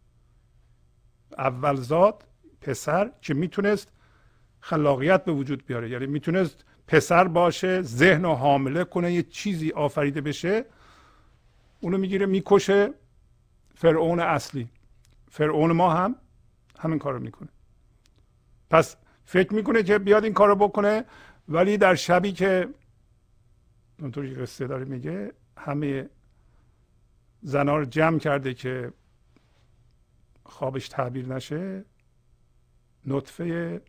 اولزاد پسر که میتونست خلاقیت به وجود بیاره، یعنی میتونست پسر باشه، ذهن رو حامله کنه، یه چیزی آفریده بشه، اونو میگیره میکشه. فرعون اصلی. فرعون ما هم همین کارو میکنه. پس فکر میکنه که بیاد این کارو بکنه، ولی در شبی که اونطوری قصه داره میگه همه زنا رو جمع کرده که خوابش تعبیر نشه، نطفه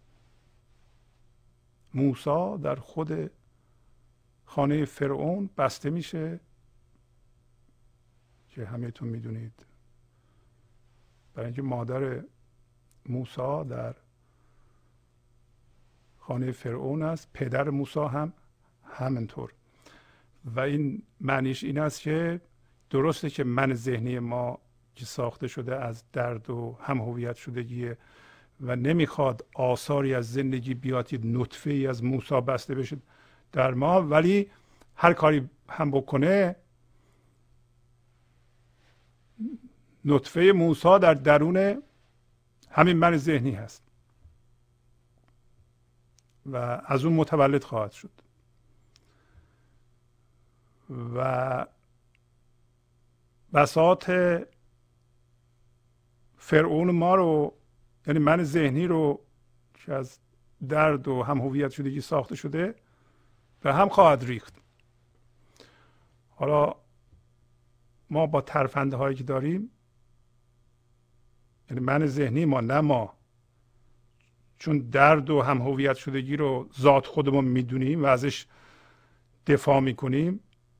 موسی در خود خانه فرعون بسته میشه که همه‌تون میدونید. برای اینکه مادر موسی در خانه فرعون است، پدر موسی هم همینطور. و این معنیش این است که درسته که من ذهنی ما که ساخته شده از درد و هم هویت شدگیه و نمیخواد آثاری از زندگی بیاد، یه نطفه ای از موسی بسته بشه در ما، ولی هر کاری هم بکنه نطفه موسی در درون همین من ذهنی هست و از اون متولد خواهد شد. و بساط فرعون ما رو، یعنی من ذهنی رو که از درد و هم هویت شدگی ساخته شده، به هم خواهد ریخت. حالا ما با ترفنده هایی که داریم، یعنی من ذهنی ما، نه ما، چون درد و هم هویت شدگی رو ذات خودمون میدونیم و ازش دفاع میکنیم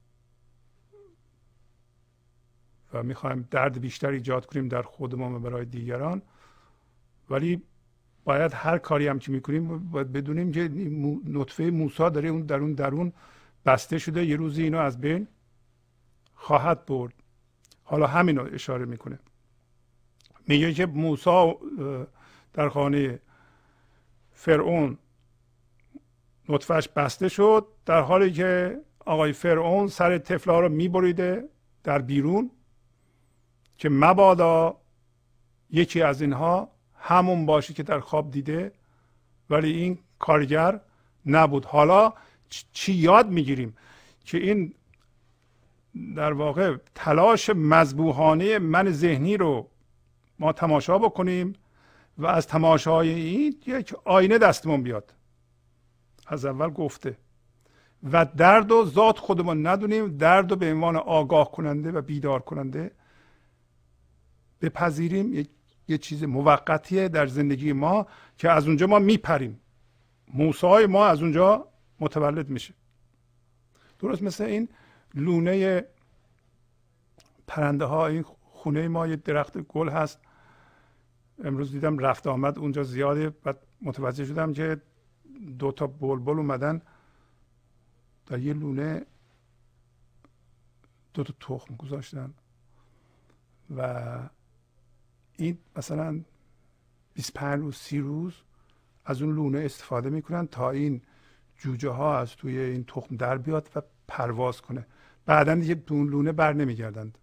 و میخوایم درد بیشتر ایجاد کنیم در خودمون و برای دیگران، ولی باید هر کاری هم که میکنیم باید بدونیم که نطفه موسی داره اون درون بسته شده، یه روزی اینو از بین خواهد برد. حالا همینو اشاره میکنه، میگه که موسی در خانه فرعون نطفهش بسته شد، در حالی که آقای فرعون سر طفل‌ها رو میبریده در بیرون که مبادا یکی از اینها همون باشه که در خواب دیده، ولی این کارگر نبود. حالا چی یاد میگیریم؟ که این در واقع تلاش مذبوحانه من ذهنی رو ما تماشا بکنیم و از تماشای این یک آینه دستمون بیاد. از اول گفته و درد و ذات خودمون ندونیم، درد رو به عنوان آگاه کننده و بیدار کننده بپذیریم. یه چیز موقتیه در زندگی ما که از اونجا ما میپریم. موسی ما از اونجا متولد میشه. درست مثل این لونه پرنده ها. این خونه ما یه درخت گل هست، امروز دیدم رفت آمد اونجا زیاده و متوجه شدم که 2 تا بلبل اومدن در یه لونه 2 تا تخم گذاشتن و این مثلا 25 روز 30 روز از اون لونه استفاده میکنن تا این جوجه ها از توی این تخم در بیاد و پرواز کنه. بعدن دیگه تو اون لونه بر نمیگردند.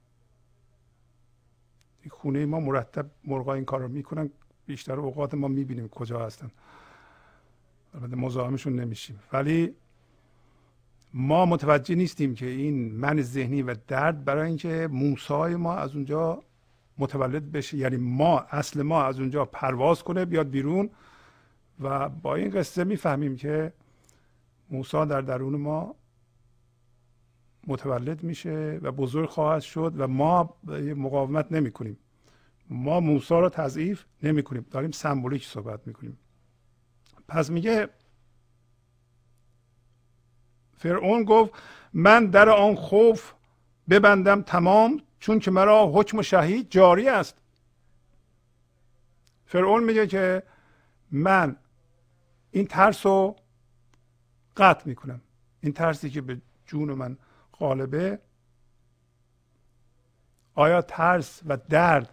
این خونه ما مرتب مرغا این کار رو میکنن، بیشتر اوقات ما میبینیم کجا هستن، البته مزاحمشون نمیشیم، ولی ما متوجه نیستیم که این من ذهنی و درد برای اینکه موسی ما از اونجا متولد بشه، یعنی ما اصل ما از اونجا پرواز کنه بیاد بیرون. و با این قصه میفهمیم که موسی در درون ما متولد میشه و بزرگ خواهد شد و ما مقاومت نمی کنیم. ما موسی رو تضعیف نمی کنیم، داریم سمبولیک صحبت میکنیم. پس میگه فرعون گفت من در آن خوف ببندم تمام، چون که مرا حکم شهید جاری است. فرعون میگه که من این ترس رو قطع میکنم، این ترسی که به جون من غالبه. آیا ترس و درد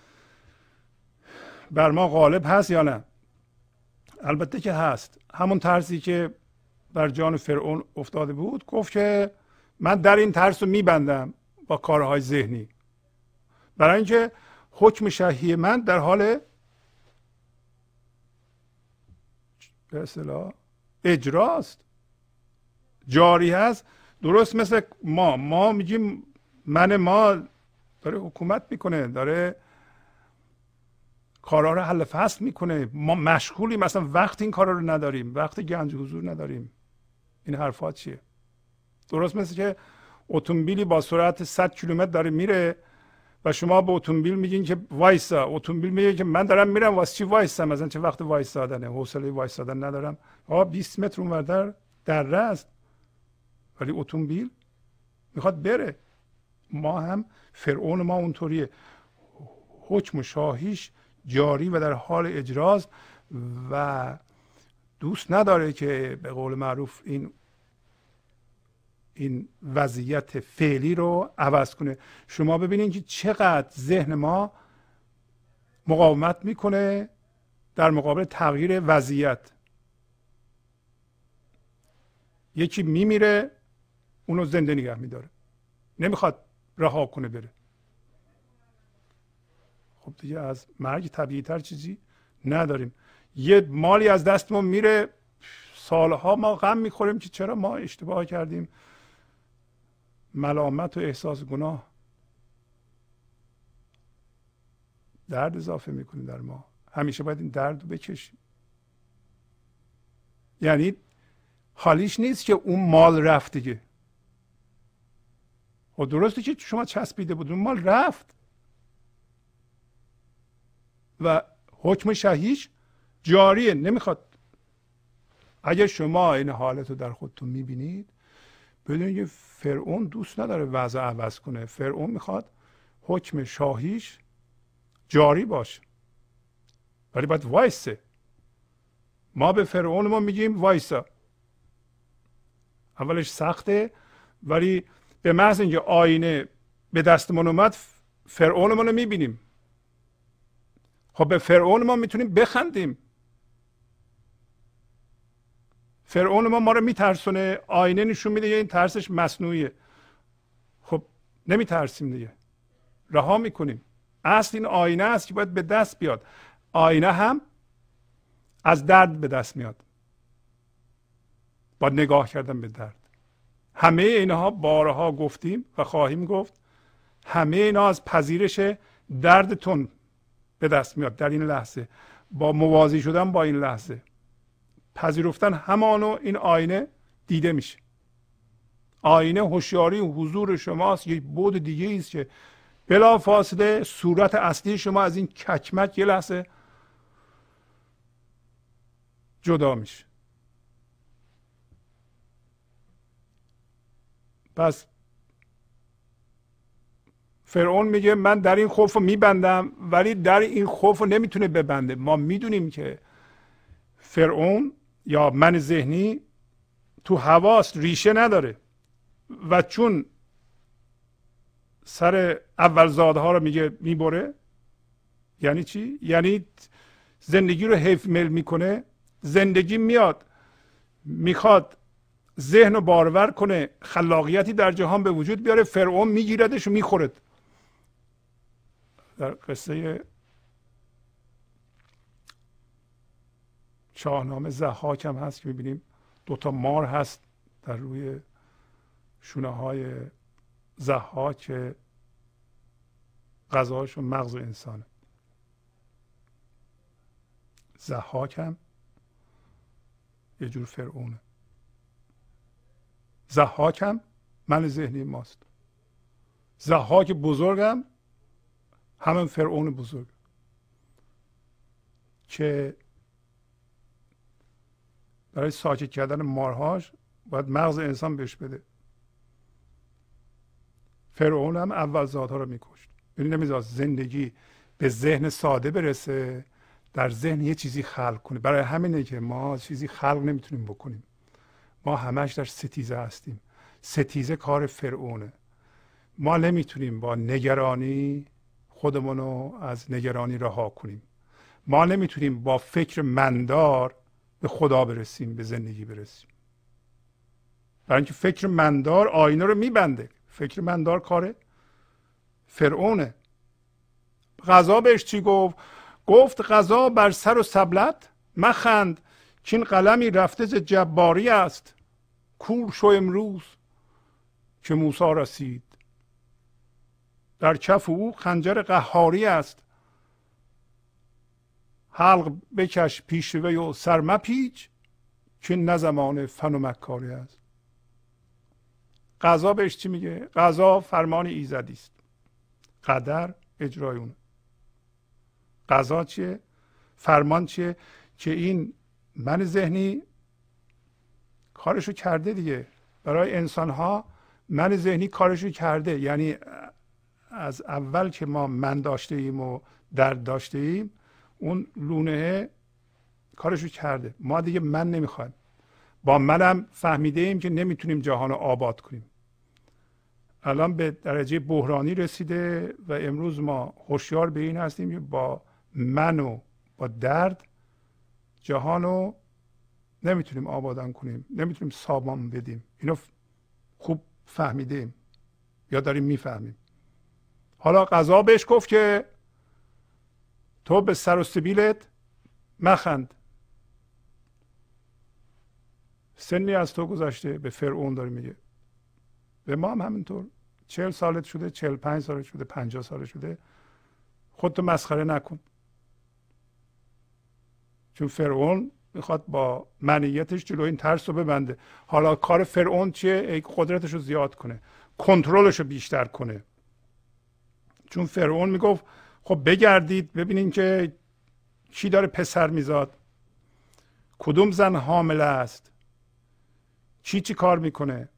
بر ما غالب هست یا نه؟ البته که هست. همون ترسی که بر جان فرعون افتاده بود، گفت که من در این ترس رو میبندم با کارهای ذهنی، برای اینکه حکم شهی من در حال به اصطلاح اجراست، جاری هست. درست مثل ما میگیم ما داره حکومت میکنه، داره کارها رو حل فصل میکنه، ما مشغولیم، مثلا وقت این کارا رو نداریم، وقت گنج حضور نداریم. این حرفات چیه؟ درست مثل که اتومبیلی با سرعت 100 کیلومتر داره میره و شما به اتومبیل میگین که وایسا، اتومبیل میگه که من دارم میرم، واسه چی وایسا؟ مثلا چه وقت وایسادنه؟ حوصله وایسادن ندارم. 20 متر اونور دره است، ولی اتومبیل میخواد بره. ما هم فرعون ما اونطوریه، حکم شاهیش جاری و در حال اجراست و دوست نداره که به قول معروف این وضعیت فعلی رو عوض کنه. شما ببینید که چقدر ذهن ما مقاومت میکنه در مقابل تغییر وضعیت. یکی میمیره، اونو زنده نگه میداره، نمیخواد رها کنه بره. خب دیگه از مرگ طبیعی تر چیزی نداریم. یه مالی از دستمون میره، سالها ما غم میخوریم که چرا ما اشتباه کردیم. ملامت و احساس گناه درد اضافه میکنه در ما. همیشه باید این درد رو بکشیم. یعنی حالیش نیست که اون مال رفت دیگه. و درسته که شما چسبیده بود، اون مال رفت و حکم شهیش جاریه، نمیخواد. اگر شما این حالت رو در خودتون میبینید، بدونید که فرعون دوست نداره وضع عوض کنه. فرعون میخواد حکم شاهیش جاری باشه، ولی باید وایسه. ما به فرعون ما میگیم وایسا. اولش سخته، ولی به محض اینکه آینه به دستمون اومد، فرعون ما رو میبینیم. خب به فرعون ما میتونیم بخندیم. فرعون ما رو میترسونه، آینه نشون میده این ترسش مصنوعیه. خب نمیترسیم دیگه، رها میکنیم. اصل این آینه است که باید به دست بیاد. آینه هم از درد به دست میاد، با نگاه کردن به درد. همه اینها بارها گفتیم و خواهیم گفت، همه اینا از پذیرش دردتون به دست میاد. در این لحظه با موازی شدن با این لحظه پذیرفتن همانو این آینه دیده میشه. آینه هوشیاری و حضور شماست، یک بعد دیگه است که بلا فاصله صورت اصلی شما از این کچمک یه لحظه جدا میشه. پس فرعون میگه من در این خوف رو میبندم، ولی در این خوف رو نمیتونه ببنده. ما میدونیم که فرعون یا من ذهنی تو حواس ریشه نداره و چون سر اولزادها رو میگه میبره. یعنی چی؟ یعنی زندگی رو حیف مل میکنه. زندگی میاد میخواد ذهن رو بارور کنه، خلاقیتی در جهان به وجود بیاره، فرعون میگیردش و میخورد. در قصه شاهنامه ضحاک هم هست که میبینیم دوتا مار هست در روی شونه های ضحاک که غذاشون مغز انسانه. ضحاک هم یه جور فرعونه. ضحاک هم من ذهنی ماست. ضحاک بزرگم همون فرعون بزرگ که برای ساکت کردن مارهاش باید مغز انسان بهش بده. فرعون هم اول ذاتها رو میکشت. این نمیذاشت زندگی به ذهن ساده برسه، در ذهن یه چیزی خلق کنه. برای همینه که ما چیزی خلق نمیتونیم بکنیم. ما همش در ستیزه هستیم. ستیزه کار فرعونه. ما نمیتونیم با نگرانی خودمونو از نگرانی رها کنیم. ما نمیتونیم با فکر مندار به خدا برسیم، به زندگی برسیم. برای اینکه فکر مندار آینه رو میبنده. فکر مندار کار فرعونه. قضا بهش چی گفت؟ گفت قضا بر سر و سبلت مخند، که این قلمی رفته ز جباری است. کور شو امروز که موسی رسید، در کف او خنجر قهاری است. حلق بکش پیش وی و سر مپیچ، که نه زمان فن و مکاری است. قضا بهش چی میگه؟ قضا فرمان ایزدی است، قدر اجرای اونه. قضا چیه؟ فرمان چیه؟ که این من ذهنی کارشو کرده دیگه. برای انسان ها من ذهنی کارشو کرده. یعنی از اول که ما من داشته ایم و درد داشته ایم، اون لونه کارشو کرده. ما دیگه من نمیخوایم. با منم فهمیده ایم که نمیتونیم جهان رو آباد کنیم. الان به درجه بحرانی رسیده و امروز ما هوشیار به این هستیم که با من و با درد جهان رو نمیتونیم آبادان کنیم، نمیتونیم سامان بدیم. اینو خوب فهمیدیم یا داریم میفهمیم. حالا قضا بهش گفت که تو به سر و سبیلت مخند، سنی از تو گذشته. به فرعون داره میگه. به ما هم همینطور. 40 سالت شده، 45 سالت شده، 50 سالت شده، خودتو مسخره نکن. چون فرعون میخواد با منیتش جلو این ترس رو ببنده. حالا کار فرعون چیه؟ قدرتش رو زیاد کنه، کنترلش رو بیشتر کنه. چون فرعون میگفت خب بگردید ببینین که کی داره پسر میزاد، کدوم زن حامله است، چی کار میکنه.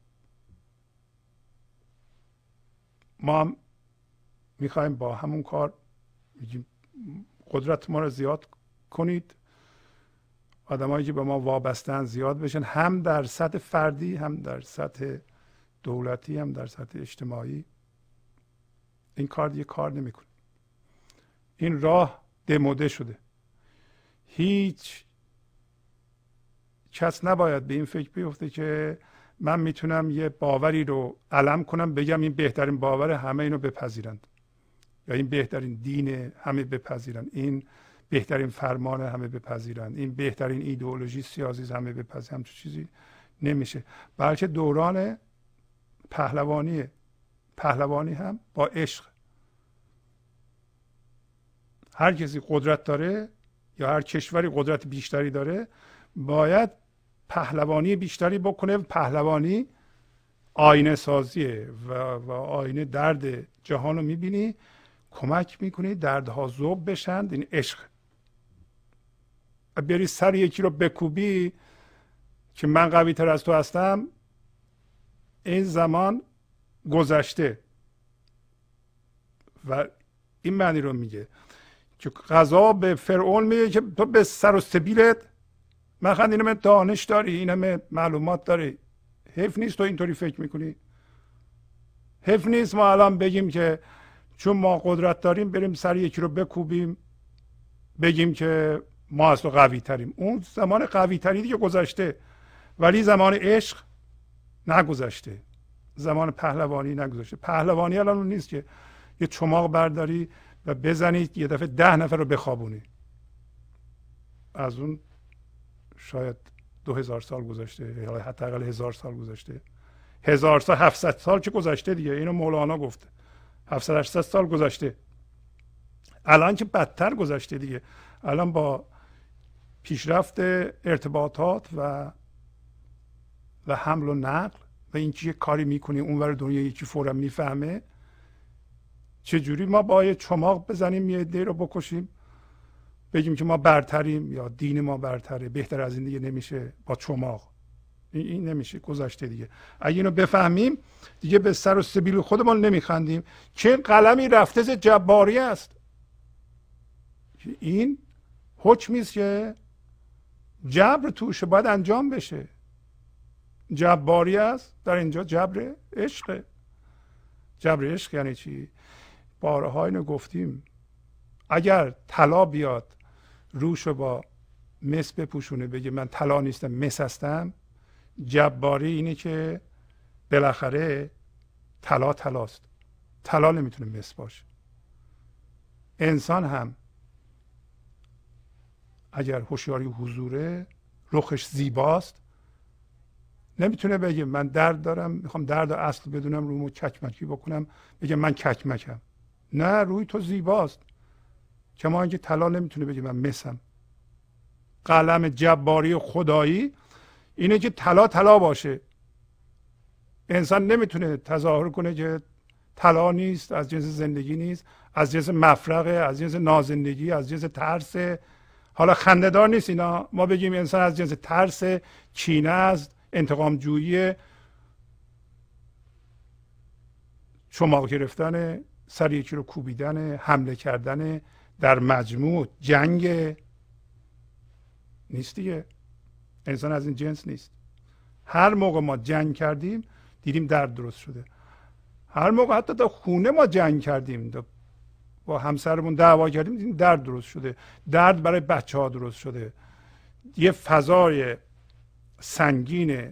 ما هم میخوایم با همون کار میگیم قدرت ما رو زیاد کنید، آدمایی که به ما وابستن زیاد بشن، هم در سطح فردی، هم در سطح دولتی، هم در سطح اجتماعی. این کار دیگه کار نمیکنه. این راه دموده شده. هیچ کس نباید به این فکر بیفته که من میتونم یه باوری رو علم کنم، بگم این بهترین باور، همه اینو بپذیرند، یا این بهترین دین، همه بپذیرند، این بهترین فرمان، همه بپذیرند، این بهترین ایدئولوژی سیاسی، همه بپذیرند. همچون چیزی نمیشه. بلکه دوران پهلوانیه. پهلوانی هم با عشق. هر کسی قدرت داره یا هر کشوری قدرت بیشتری داره باید پهلوانی بیشتری بکنه. پهلوانی آینه سازیه و آینه درد جهان رو میبینی، کمک میکنی دردها ذوب بشن. این عشق. بری سر یکی رو بکوبی که من قوی تر از تو هستم، این زمان گذشته. و این معنی رو میگه که قضا به فرعون میگه که تو به سر و سبیلت مخند، این همه دانش داری، این همه معلومات داری، حیف نیست تو اینطوری فکر میکنی؟ حیف نیست ما الان بگیم که چون ما قدرت داریم بریم سر یکی رو بکوبیم بگیم که ما از تو قوی تریم؟ اون زمان قوی تری دیگه گذشته. ولی زمان عشق نگذشته، زمان پهلوانی نگذشته. پهلوانی الان اون نیست که یه چماق برداری و بزنید یه دفعه 10 نفر رو بخوابونی. از اون شاید 2000 سال گذشته، یا حداقل 1000 سال گذشته. 1000 سال، 700 سال که گذشته دیگه. اینو مولانا گفته. 700 سال گذشته. الان که بدتر گذشته دیگه. الان با پیشرفت ارتباطات و حمل و نقل و اینکه یه کاری میکنی اونور دنیا یکی فورا میفهمه، چجوری ما با یه چماق بزنیم یه عده رو بکشیم بگیم که ما برتریم یا دین ما برتره، بهتر از این دیگه نمیشه با چماق. این نمیشه، گذشته دیگه. اگه اینو بفهمیم دیگه به سر و سبیل خودمون نمیخندیم که قلمی رفته ز جباری است. این حکمی است که جبر توشه، باید انجام بشه. جباری است در اینجا جبر عشق. جبر عشق یعنی چی؟ بارها اینو گفتیم. اگر طلا بیاد روشو با مس بپوشونه بگه من طلا نیستم مس هستم، جباری اینه که بالاخره طلا طلاست، طلا نمیتونه مس باشه. انسان هم اگر هوشیاری حضوره، رخش زیباست، نمیتونه بگه من درد دارم میخوام درد اصل بدونم رومو ککمکی بکنم بگه من ککمکم. نه، روی تو زیباست. کما اینکه طلا نمیتونه بگه من مسم. قلم جباری خدایی اینه که طلا طلا باشه. انسان نمیتونه تظاهر کنه که طلا نیست، از جنس زندگی نیست، از جنس مفرقه، از جنس نازندگی، از جنس ترس. حالا خنده‌دار نیست اینا، ما بگیم انسان از جنس ترس، کینه است، انتقام جویی، چماق گرفتن، سر یکی رو کوبیدن، حمله کردن، در مجموع جنگ نیست دیگه. انسان از این جنس نیست. هر موقع ما جنگ کردیم دیدیم درد درست شده. هر موقع حتی در خونه ما جنگ کردیم، با همسرمون دعوا کردیم، دیدیم درد درست شده. درد برای بچه‌ها درست شده. یه فضای سنگین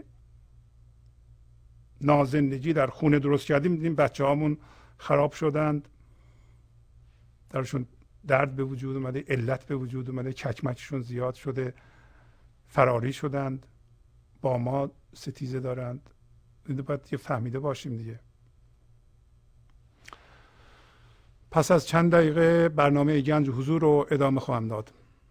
نازندگی در خونه درست کردیم، دیدیم بچه‌هامون خراب شدند، درشون درد به وجود اومده، علت به وجود اومده، چکمکشون زیاد شده، فراری شدند، با ما ستیزه دارند. باید یه فهمیده باشیم دیگه. پس از چند دقیقه برنامه گنج حضور رو ادامه خواهم داد.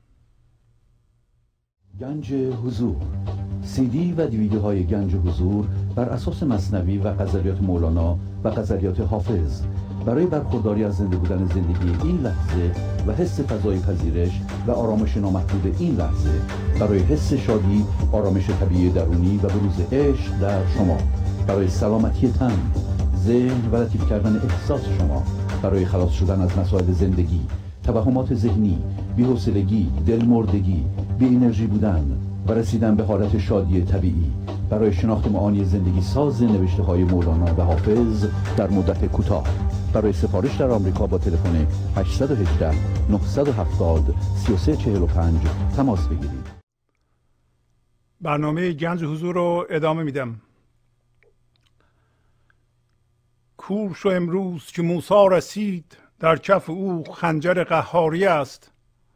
گنج حضور، سی دی و دیویدیو های گنج حضور بر اساس مثنوی و غزلیات مولانا و غزلیات حافظ برای برخورداری از زنده بودن زندگی این لحظه و حس فضای پذیرش و آرامش نامحدود این لحظه، برای حس شادی، آرامش طبیعی درونی و بروز عشق در شما، برای سلامتی تن، ذهن و لطیف کردن احساس شما، برای خلاص شدن از مسائل زندگی، توهمات ذهنی، بی‌حوصلگی، دلمردگی، بی انرژی بودن و رسیدن به حالت شادی طبیعی، برای شناخت معانی زندگی ساز نوشته های مولانا و حافظ در مدت کوتاه. برای سفارش در آمریکا با تلفن 818 970 3345 تماس بگیرید. برنامه گنج حضور رو ادامه میدم. کور شو امروز که موسی رسید، در کف او خنجر قهاری است.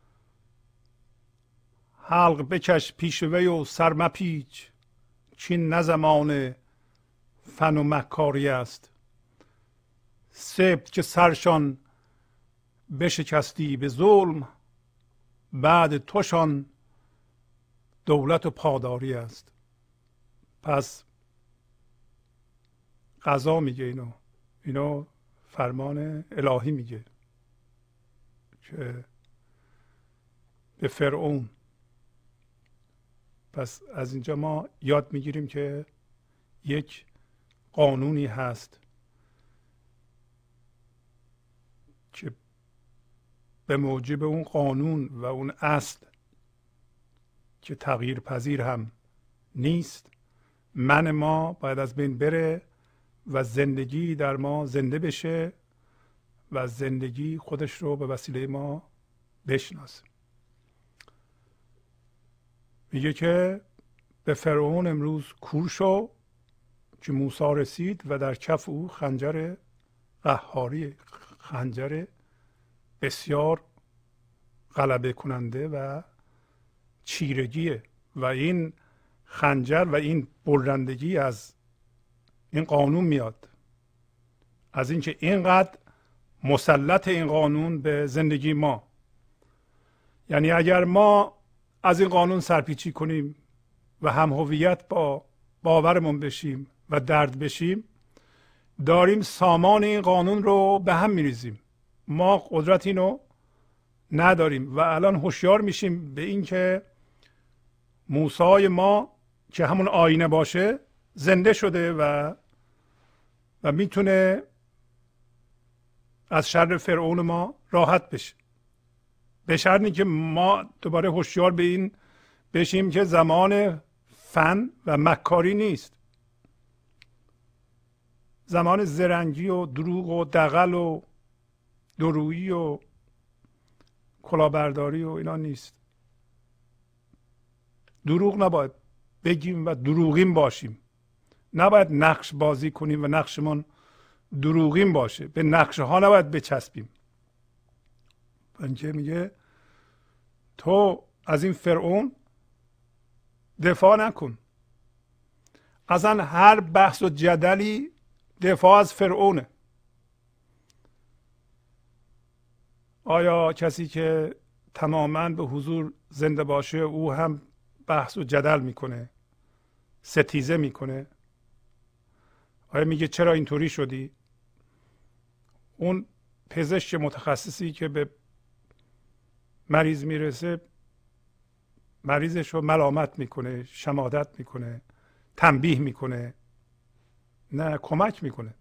حلق بکش پیش وی و سر مپیچ، چین نه زمان فن و مکاری است. سبت که سرشان بشکستی به ظلم، بعد توشان دولت و پاداری است. پس قضا میگه اینو فرمان الهی میگه که به فرعون. پس از اینجا ما یاد میگیریم که یک قانونی هست که به موجب اون قانون و اون اصل که تغییر پذیر هم نیست، من ما باید از بین بره و زندگی در ما زنده بشه و زندگی خودش رو به وسیله ما بشناسه. میگه که به فرعون امروز کور شو که موسی رسید و در کف او خنجر قهاری، خنجر بسیار غلبه کننده و چیرگیه. و این خنجر و این برندگی از این قانون میاد، از اینکه اینقدر مسلط این قانون به زندگی ما. یعنی اگر ما از این قانون سرپیچی کنیم و هم هویت با باورمون بشیم و درد بشیم، داریم سامان این قانون رو به هم میریزیم. ما قدرت اینو نداریم و الان هوشیار میشیم به این که موسی ما که همون آینه باشه زنده شده و میتونه از شر فرعون ما راحت بشه، به شرطی که ما دوباره هوشیار به این بشیم که زمان فن و مکاری نیست، زمان زرنگی و دروغ و دغل و درویی و کلاهبرداری و اینا نیست. دروغ نباید بگیم و دروغین باشیم، نباید نقش بازی کنیم و نقشمون دروغین باشه، به نقشه ها نباید بچسبیم. اینکه میگه تو از این فرعون دفاع نکن. اصلا هر بحث و جدلی دفاع از فرعونه. آیا کسی که تماما به حضور زنده باشه او هم بحث و جدل میکنه، ستیزه میکنه؟ آیا میگه چرا اینطوری شدی؟ اون پزشک متخصصی که به مریض میرسه مریضش رو ملامت میکنه، شماتت میکنه، تنبیه میکنه؟ نه، کمک میکنه،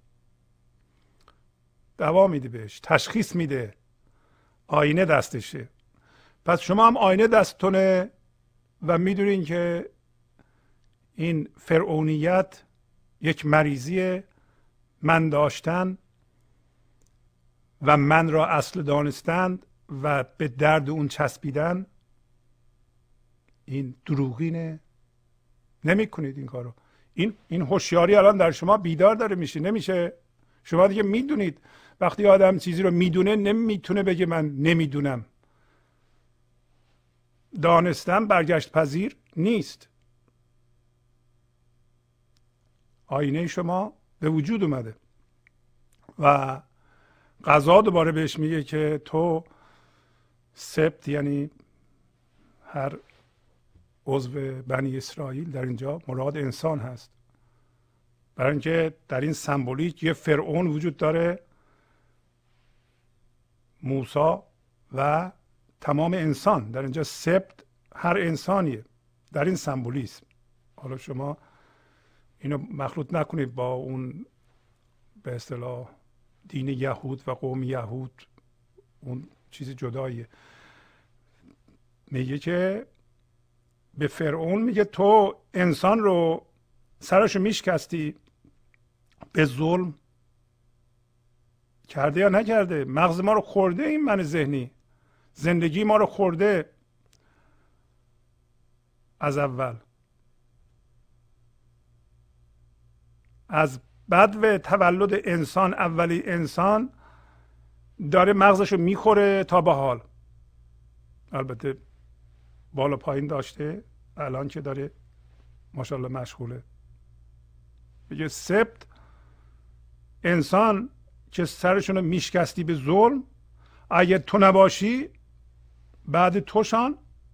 دوا میده بهش، تشخیص میده، آینه دستشه. پس شما هم آینه دستتونه و میدونین که این فرعونیت یک مریضی، من داشتن و من را اصل دانستند و به درد اون چسبیدن، این دروغینه. نمی کنید این کارو. این هوشیاری الان در شما بیدار داره میشه. نمیشه شما دیگه میدونید. وقتی آدم چیزی رو میدونه نمیتونه بگه من نمیدونم. دانستن برگشت پذیر نیست. آینه شما به وجود اومده و قضا دوباره بهش میگه که تو سبت، یعنی هر عضو بنی اسرائیل، در اینجا مراد انسان هست، برای اینکه در این سمبولیک یه فرعون وجود داره، موسی و تمام انسان. در اینجا سبت هر انسانیه در این سمبولیسم. حالا شما اینو مخلوط نکنید با اون به اصطلاح دین یهود و قوم یهود، اون چیز جداییه. میگه که به فرعون میگه تو انسان رو سرشو میشکستی، به ظلم کرده یا نکرده؟ مغز ما رو خورده این من ذهنی، زندگی ما رو خورده از اول. از بدو تولد انسان، اولی انسان داره مغزشو میخوره تا به حال. البته بالا پایین داشته، الان که داره ماشاءالله مشغوله. میگه سبت انسان که سرشونو میشکستی به ظلم، اگه تو نباشی بعد توشان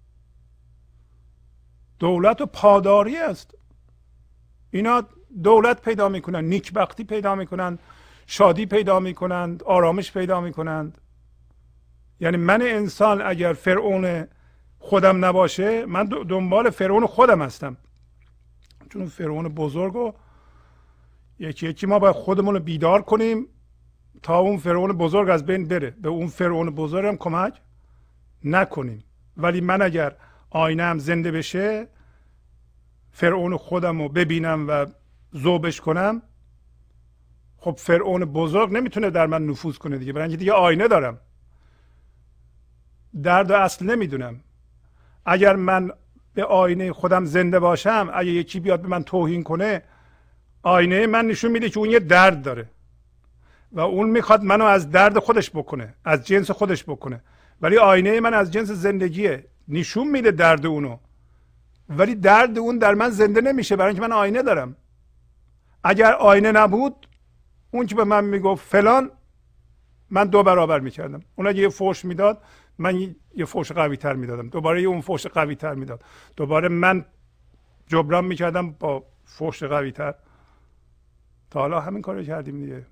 دولت و پاداری است. اینا دولت پیدا میکنن، نیکبختی پیدا میکنن، شادی پیدا میکنند، آرامش پیدا میکنند. یعنی من انسان اگر فرعون خودم نباشه، من دنبال فرعون خودم هستم. چون فرعون بزرگو یکی یکی ما باید خودمون رو بیدار کنیم تا اون فرعون بزرگ از بین بره. به اون فرعون بزرگ هم کمک نکنیم. ولی من اگر آینه‌ام زنده بشه، فرعون خودم رو ببینم و ذوبش کنم، خب فرعون بزرگ نمیتونه در من نفوذ کنه دیگه، برای اینکه دیگه آینه دارم. درد و اصل نمیدونم. اگر من به آینه خودم زنده باشم، اگه یکی بیاد به من توهین کنه، آینه من نشون میده که اون یه درد داره و اون میخواد منو از درد خودش بکنه، از جنس خودش بکنه. ولی آینه من از جنس زندگیه، نشون میده درد اونو، ولی درد اون در من زنده نمیشه، برای اینکه من آینه دارم. اگر آینه نبود، اون که به من میگفت فلان، من 2 برابر میکردم. اون اگه یه فحش میداد، من یه فحش قوی تر میدادم، دوباره اون فحش قوی تر میداد، دوباره من جبران میکردم با فحش قوی تر. تا حالا همین کارو کردیم دیگه.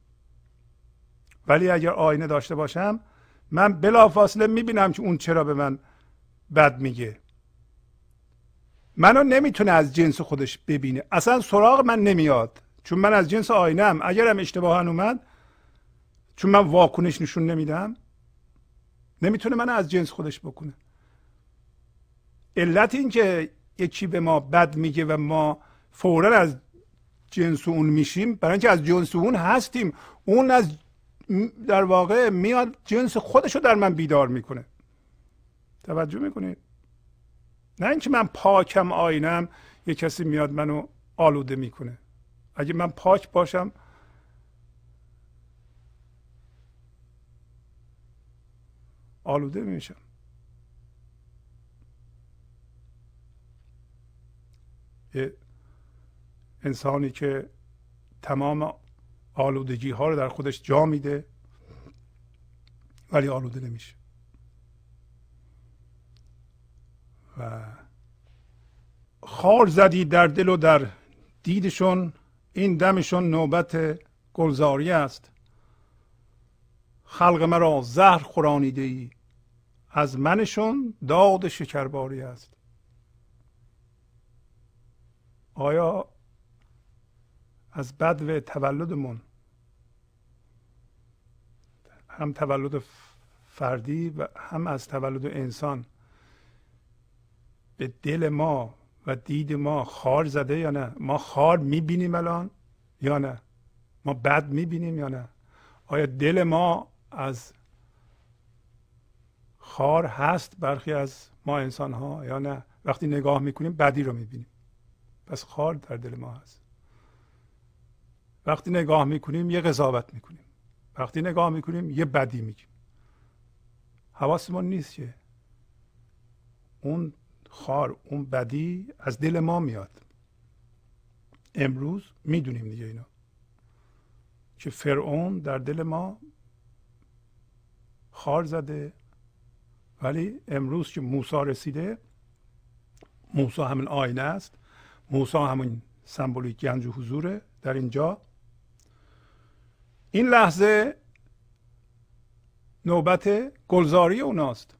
ولی اگر آینه داشته باشم من بلافاصله میبینم که اون چرا به من بد میگه. منو نمیتونه از جنس خودش ببینه، اصلا سراغ من نمیاد، چون من از جنس آینه ام. اگرم اشتباها اومد، چون من واکنش نشون نمیدم، نمیتونه من از جنس خودش بکنه. علت این که یکی به ما بد میگه و ما فوراً از جنس اون میشیم، برای اینکه از جنس اون هستیم. اون از در واقع میاد جنس خودش رو در من بیدار میکنه. توجه میکنید؟ نه اینکه من پاکم، آینم، یه کسی میاد منو آلوده میکنه. اگه من پاک باشم آلوده میشم. یه انسانی که تمام آلودگی ها رو در خودش جا میده ولی آلوده نمیشه. و خار زدی در دل و در دیدشون، این دمشون نوبت گلزاری است. خلق مرا زهر خورانیده ای، از منشون داد شکرباری است. آیا از بدو تولدمون، هم تولد فردی و هم از تولد انسان، به دل ما و دید ما خار زده یا نه؟ ما خار میبینیم الان یا نه؟ ما بد میبینیم یا نه؟ آیا دل ما از خار هست برخی از ما انسان ها یا نه؟ وقتی نگاه میکنیم بدی رو میبینیم، پس خار در دل ما هست. وقتی نگاه میکنیم یه قضاوت میکنیم، وقتی نگاه میکنیم یه بدی میگیم. حواسمون نیست که اون خار، اون بدی از دل ما میاد. امروز میدونیم دیگه اینا، که فرعون در دل ما خار زده. ولی امروز که موسی رسیده، موسی همین آینه است، موسی همین سمبولیک گنج و حضوره در اینجا. این لحظه نوبت گلزاری اوناست،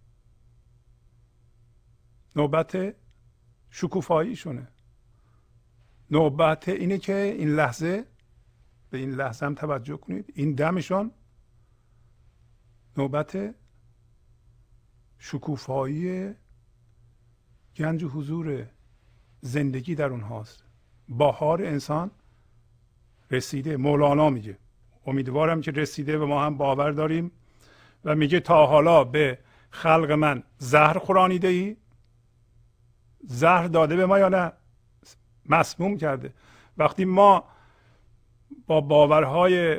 نوبت شکوفاییشونه، نوبت اینه که این لحظه، به این لحظه هم توجه کنید، این دمشان نوبت شکوفایی گنج و حضور زندگی در اونهاست. بهار انسان رسیده. مولانا میگه، امیدوارم که رسیده و ما هم باور داریم، و میگه تا حالا به خلق من زهر خورانیده ای. زهر داده به ما یا نه؟ مسموم کرده. وقتی ما با باورهای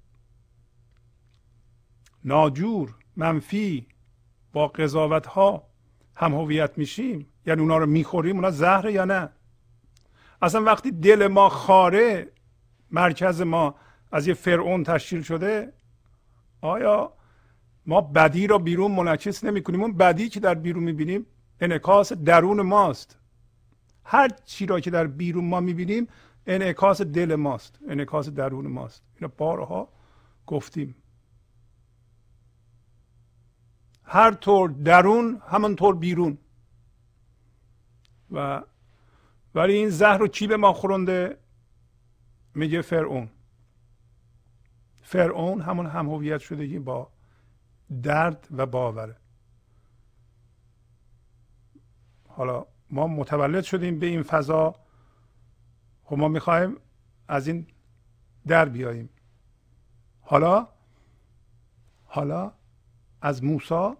ناجور، منفی، با قضاوت‌ها هم هویت میشیم، یعنی اونا رو میخوریم، اونا زهر یا نه؟ اصلا وقتی دل ما خاره، مرکز ما از یه فرعون تشکیل شده، آیا ما بدی رو بیرون منعکس نمی کنیم؟ اون بدی که در بیرون میبینیم انعکاس درون ماست. هر چی را که در بیرون ما میبینیم انعکاس دل ماست، انعکاس درون ماست. اینا بارها گفتیم. هر طور درون همانطور بیرون. ولی این زهر رو کی به ما خورنده؟ میگه فرعون. فرعون همون هم هویت شدگی با درد و باوره. حالا ما متولد شدیم به این فضا، خب ما میخوایم از این در بیاییم. حالا از موسی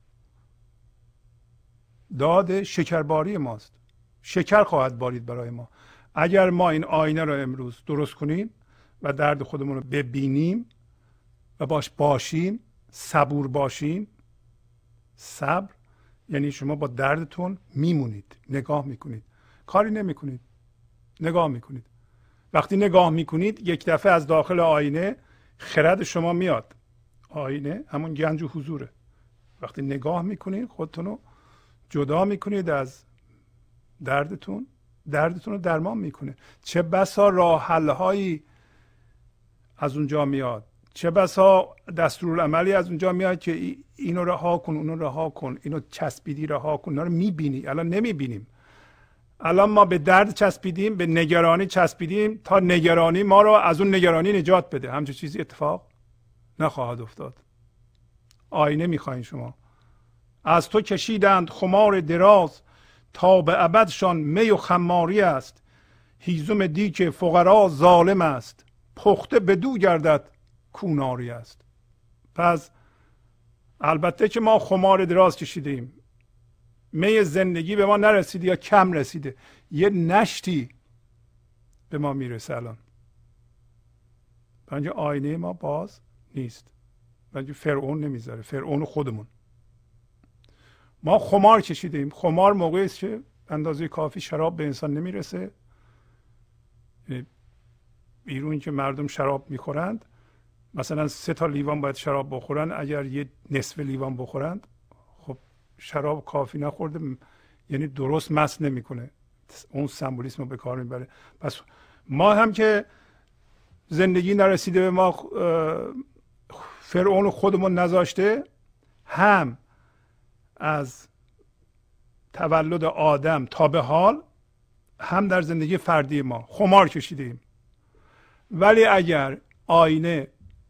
داد شکرباری ماست. شکر خواهد بارید برای ما اگر ما این آینه رو امروز درست کنیم و درد خودمون رو ببینیم و باشیم، صبور باشیم. صبر یعنی شما با دردتون میمونید، نگاه میکنید، کاری نمیکنید، نگاه میکنید. وقتی نگاه میکنید یک دفعه از داخل آینه خرد شما میاد. آینه همون گنج و حضوره. وقتی نگاه میکنید خودتون رو جدا میکنید از دردتون دردتون رو درمان میکنه. چه بسا راه حل هایی از اونجا میاد، چه بسا دستورالعملی از اونجا میاد که اینو رها کن، اونو رها کن، اینو چسبیدی رها کن. اینا رو میبینی، الان نمیبینیم. الان ما به درد چسبیدیم، به نگرانی چسبیدیم تا نگرانی ما رو از اون نگرانی نجات بده. همچین چیزی اتفاق نخواهد افتاد. آینه میخواین شما. از تو کشیدند خمار دراز، تا به ابدشان می و خماری است. هیزم دیک فقرا ظالم است، پخته بدو گردد کوناری است. پس البته که ما خمار دراز کشیدیم، می زندگی به ما نرسیده یا کم رسیده، یه نشتی به ما میرسه الان. بنابراین آینه ما باز نیست. بنابراین فرعون نمیذاره، فرعون خودمون. ما خمار کشیدیم. خمار موقعی است که اندازه کافی شراب به انسان نمیرسه. بیرون که مردم شراب میخورند، مثلا 3 لیوان باید شراب بخورن، اگر یه نصف لیوان بخورند خب شراب کافی نخورده، یعنی درست مست نمیکنه. اون سمبولیسم رو به کار میبره. پس ما هم که زندگی نرسیده به ما، فرعون خودمون نذاشته، هم از تولد آدم تا به حال، هم در زندگی فردی ما خمار کشیدیم. ولی اگر آینه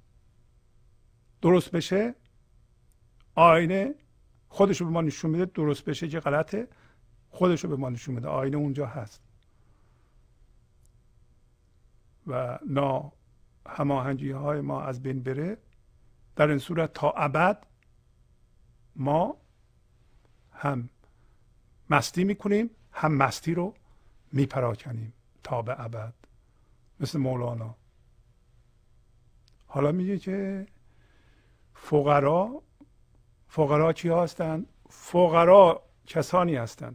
درست بشه، آینه خودشو به ما نشون میده. درست بشه که غلطه، خودشو به ما نشون میده. آینه اونجا هست و نا هماهنگی های ما از بین بره، در این صورت تا ابد ما هم مستی میکنیم، هم مستی رو میپراکنیم تا به ابد، مثل مولانا. حالا میگه که فقرا چی هستند؟ فقرا کسانی هستند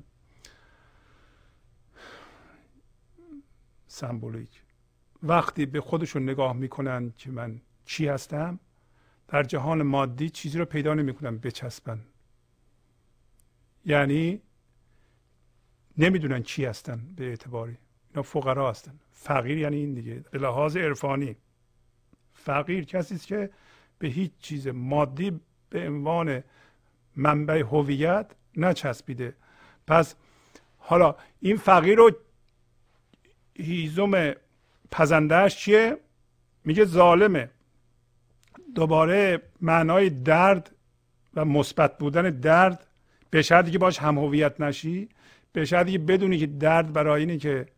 سمبولیک، وقتی به خودشون نگاه میکنن که من چی هستم، در جهان مادی چیزی رو پیدا نمیکنن بچسبن. یعنی نمیدونن چی هستن به اعتباری. اینا فقرا هستن. فقیر یعنی این دیگه، به لحاظ عرفانی فقیر کسی است که به هیچ چیز مادی به عنوان منبع هویت نچسبیده. پس حالا این فقیر رو هیزم پزندهش چیه؟ میگه ظالمه. دوباره معنای درد و مثبت بودن درد، به شرطی که باش هم هویت نشی، به شرطی که بدونی که درد برای اینه که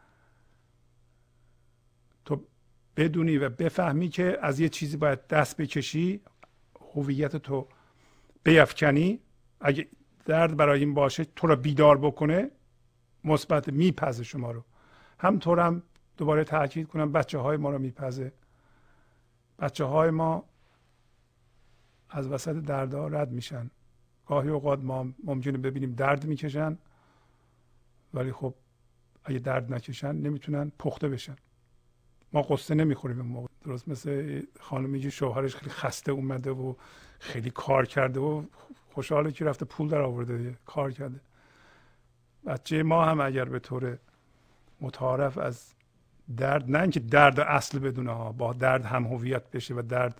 تو بدونی و بفهمی که از یه چیزی باید دست بکشی، هویت تو بیفکنی. اگه درد برای این باشه تو رو بیدار بکنه، مثبت میپزه شما رو. همطور هم دوباره تاکید کنم بچه های ما رو میپزه. بچه های ما از وسط دردها رد میشن. گاهی اوقات ما ممکنه ببینیم درد میکشن، ولی خب اگه درد نکشن نمیتونن پخته بشن. ما قصه نمیخوریم این موقع. درست مثل خانمی که شوهرش خیلی خسته اومده و خیلی کار کرده و خوشحاله که رفته پول در آورده، کار کرده. بچه ما هم اگر به طور متعارف از درد، نه اینکه درد اصل بدونه ها، با درد هم هویت بشه و درد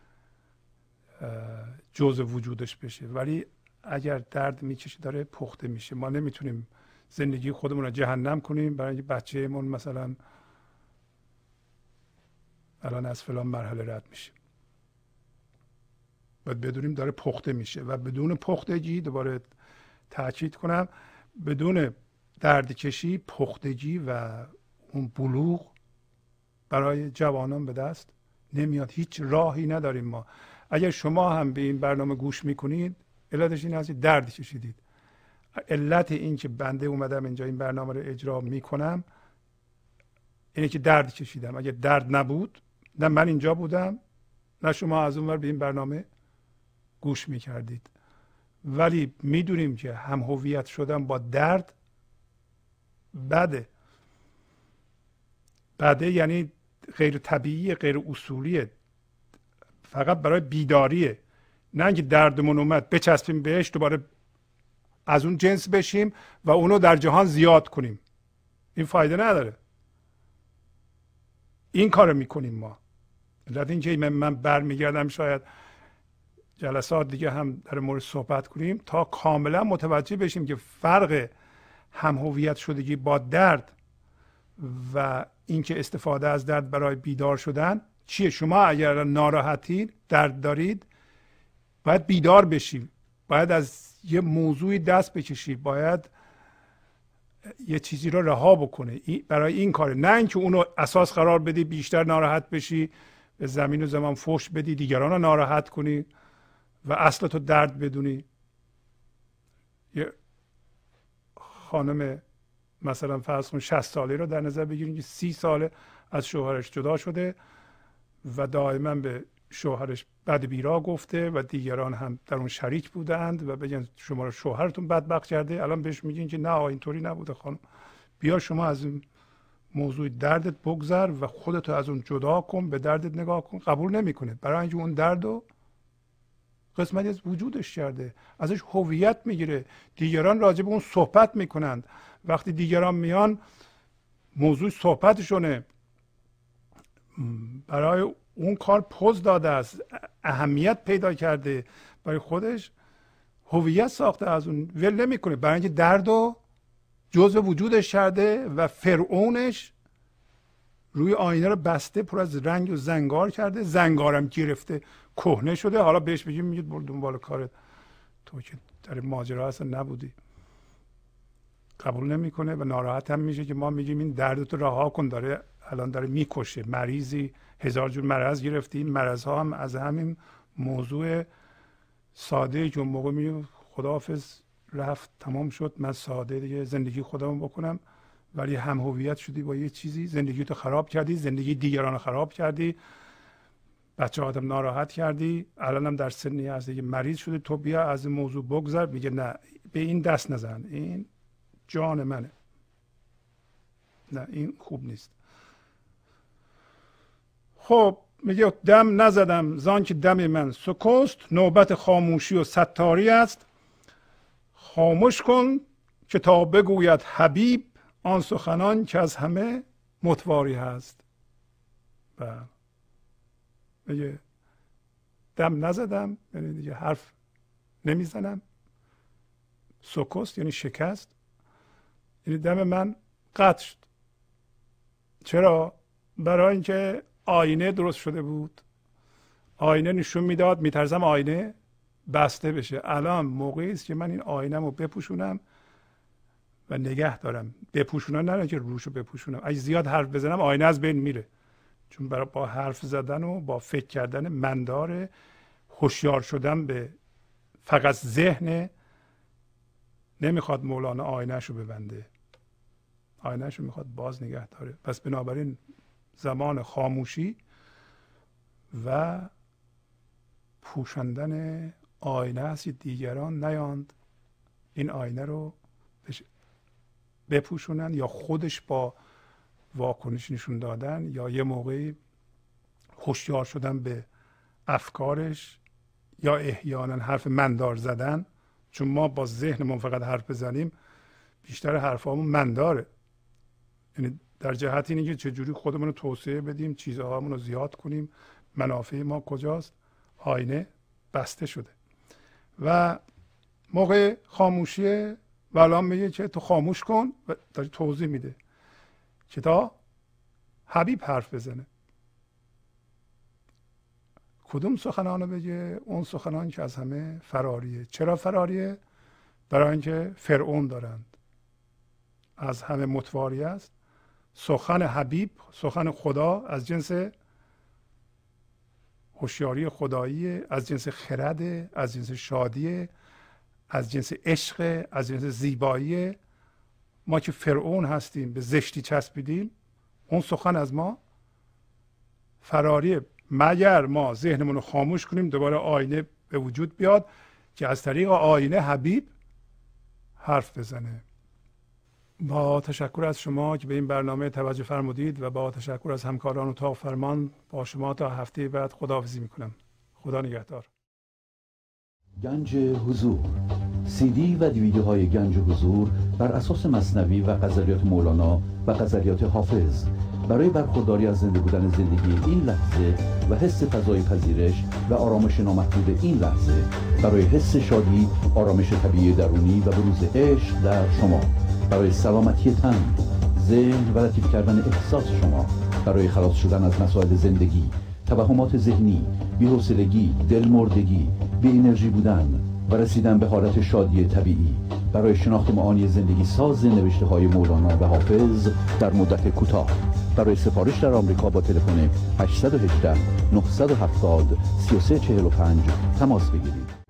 جزء وجودش بشه، ولی اگر درد میکشه داره پخته میشه. ما نمیتونیم زندگی خودمون رو جهنم کنیم برای اینکه بچه‌مون مثلا الان از فلان مرحله رد میشه. باید بدونیم داره پخته میشه و بدون پختگی، دوباره تاکید کنم، بدون درد کشی پختگی و اون بلوغ برای جوانان به دست نمیاد. هیچ راهی نداریم ما. اگر شما هم به این برنامه گوش میکنید، علتش این هست درد کشیدید. علت این که بنده اومدم اینجا این برنامه رو اجرا میکنم اینه که درد کشیدم. اگر درد نبود، نه من اینجا بودم، نه شما از اونور به این برنامه گوش میکردید. ولی میدونیم که هم هویت شدن با درد بده یعنی غیر طبیعی، غیر اصولیه، فقط برای بیداریه. نه اینکه دردمون اومد بچسبیم بهش دوباره از اون جنس بشیم و اونو در جهان زیاد کنیم. این فایده نداره. این کار میکنیم ما. علت اینکه من برمیگردم شاید جلسات دیگه هم در مورد صحبت کنیم تا کاملا متوجه بشیم که فرق هم هویت شدگی با درد و اینکه استفاده از درد برای بیدار شدن چیه. شما اگر ناراحتید، درد دارید، باید بیدار بشید، باید از یه موضوعی دست بکشید، باید یه چیزی رو رها بکنه. برای این کاره، نه اینکه اونو اساس قرار بدی بیشتر ناراحت بشی، به زمین و زمان فحش بدی، دیگران رو ناراحت کنی و اصل تو درد بدونی. یه خانم مثلا فرض کن 60 ساله رو در نظر بگیریم که 30 ساله از شوهرش جدا شده و دائما به شوهرش بد بیرا گفته و دیگران هم در اون شریک بودند و بگن شما رو شوهرتون بدبخت کرده. الان بهش میگین که نه اینطوری نبوده خانم، بیا شما از این موضوع دردت بگذر و خودتو از اون جدا کن، به دردت نگاه کن. قبول نمیکنه، برای اینکه اون دردو قسمتی از وجودش کرده، ازش هویت میگیره. دیگران راجع به اون صحبت میکنند، وقتی دیگران میان موضوع صحبتشونه، برای اون کار پوز داده است، اهمیت پیدا کرده، برای خودش هویت ساخته، از اون ول نمیکنه، برای اینکه دردو جزء وجودش کرده و فرعونش روی آینه رو بسته، پر از رنگ و زنگار کرده، زنگارم گرفته کهنه شده. حالا بهش بگیم میگید برو دنبال کارت، تو که در ماجرا اصلا نبودی. قبول نمیکنه و ناراحت هم میشه که ما میگیم این دردتو رها کن، داره الان داره میکشه. مریضی 1000 جور مرض گرفتیم، مرض ها هم از همین موضوع ساده که اون موقع میگه خداحافظ رفت تمام شد، من ساده دیگه زندگی خودمو بکنم، ولی هم هویت شدی با یه چیزی، زندگی تو خراب کردی، زندگی دیگران رو خراب کردی، بچه آدم ناراحت کردی، الان هم در سنی هستی که مریض شده، تو بیا از این موضوع بگذر. میگه نه به این دست نزن، این جان منه، نه این خوب نیست. خب میگه دم نزدم زان که دم من سکست، نوبت خاموشی و ستاری است، خاموش کن که تا بگوید حبیب، آن سخنان که از همه متواری هست. و میگه دم نزدم یعنی دیگه حرف نمیزنم، سکست یعنی شکست، یعنی دم من قطع شد. چرا؟ برای اینکه آینه درست شده بود، آینه نشون میداد میترسم آینه بسته بشه. الان موقعی است که من این آینه رو بپوشونم و نگه دارم. بپوشونم نه که روشو بپوشونم، اگه زیاد حرف بزنم آینه از بین میره، چون با حرف زدن و با فکر کردن من داره. هوشیار شدن به فقط ذهن نمیخواد مولانا آینه‌شو ببنده، آینه‌شو میخواد باز نگه داره. پس بنابراین زمان خاموشی و پوشاندن آینه است، دیگران نیاند این آینه رو بپوشونن یا خودش با واکنش نشون دادن یا یه موقعی هوشیار شدن به افکارش یا احیانا حرف مندار زدن. چون ما با ذهنمون فقط حرف بزنیم بیشتر حرفامون منداره، یعنی در جهت اینه که چجوری خودمون رو توسعه بدیم، چیزهامون رو زیاد کنیم، منافع ما کجاست. آینه بسته شده و موقع خاموشی و الان میگه که تو خاموش کن و داره توضیح میده که تا حبیب حرف بزنه. کدوم سخنانو بگه؟ اون سخنان که از همه فراریه. چرا فراریه؟ برای اینکه فرعون دارند، از همه متواری است. سخن حبیب، سخن خدا، از جنس هوشیاری خدایی، از جنس خرد، از جنس شادی، از جنس عشق، از جنس زیبایی. ما که فرعون هستیم، به زشتی چسبیدیم، اون سخن از ما فراریه، مگر ما ذهنمون رو خاموش کنیم دوباره آینه به وجود بیاد که از طریق آینه حبیب حرف بزنه. با تشکر از شما که به این برنامه توجه فرمودید و با تشکر از همکاران اتاق فرمان با شما تا هفته بعد خداحافظی میکنم. خدا نگهدار. گنج حضور CD و دیویدیوهای گنج حضور بر اساس مثنوی و غزلیات مولانا و غزلیات حافظ برای برخورداری از زنده بودن زندگی این لحظه و حس فضای پذیرش و آرامش نامحدود این لحظه، برای حس شادی، آرامش طبیعی درونی و بروز عشق در شما، برای سلامتی تن، ذهن و لطیف کردن احساس شما، برای خلاص شدن از مسائل زندگی، توهمات ذهنی، بی‌حوصلگی، دلمردگی، بی انرژی بودن و رسیدن به حالت شادی طبیعی، برای شناخت معانی زندگی ساز نوشته‌های مولانا و حافظ در مدت کوتاه. برای سفارش در آمریکا با تلفن 818 970 3345 تماس بگیرید.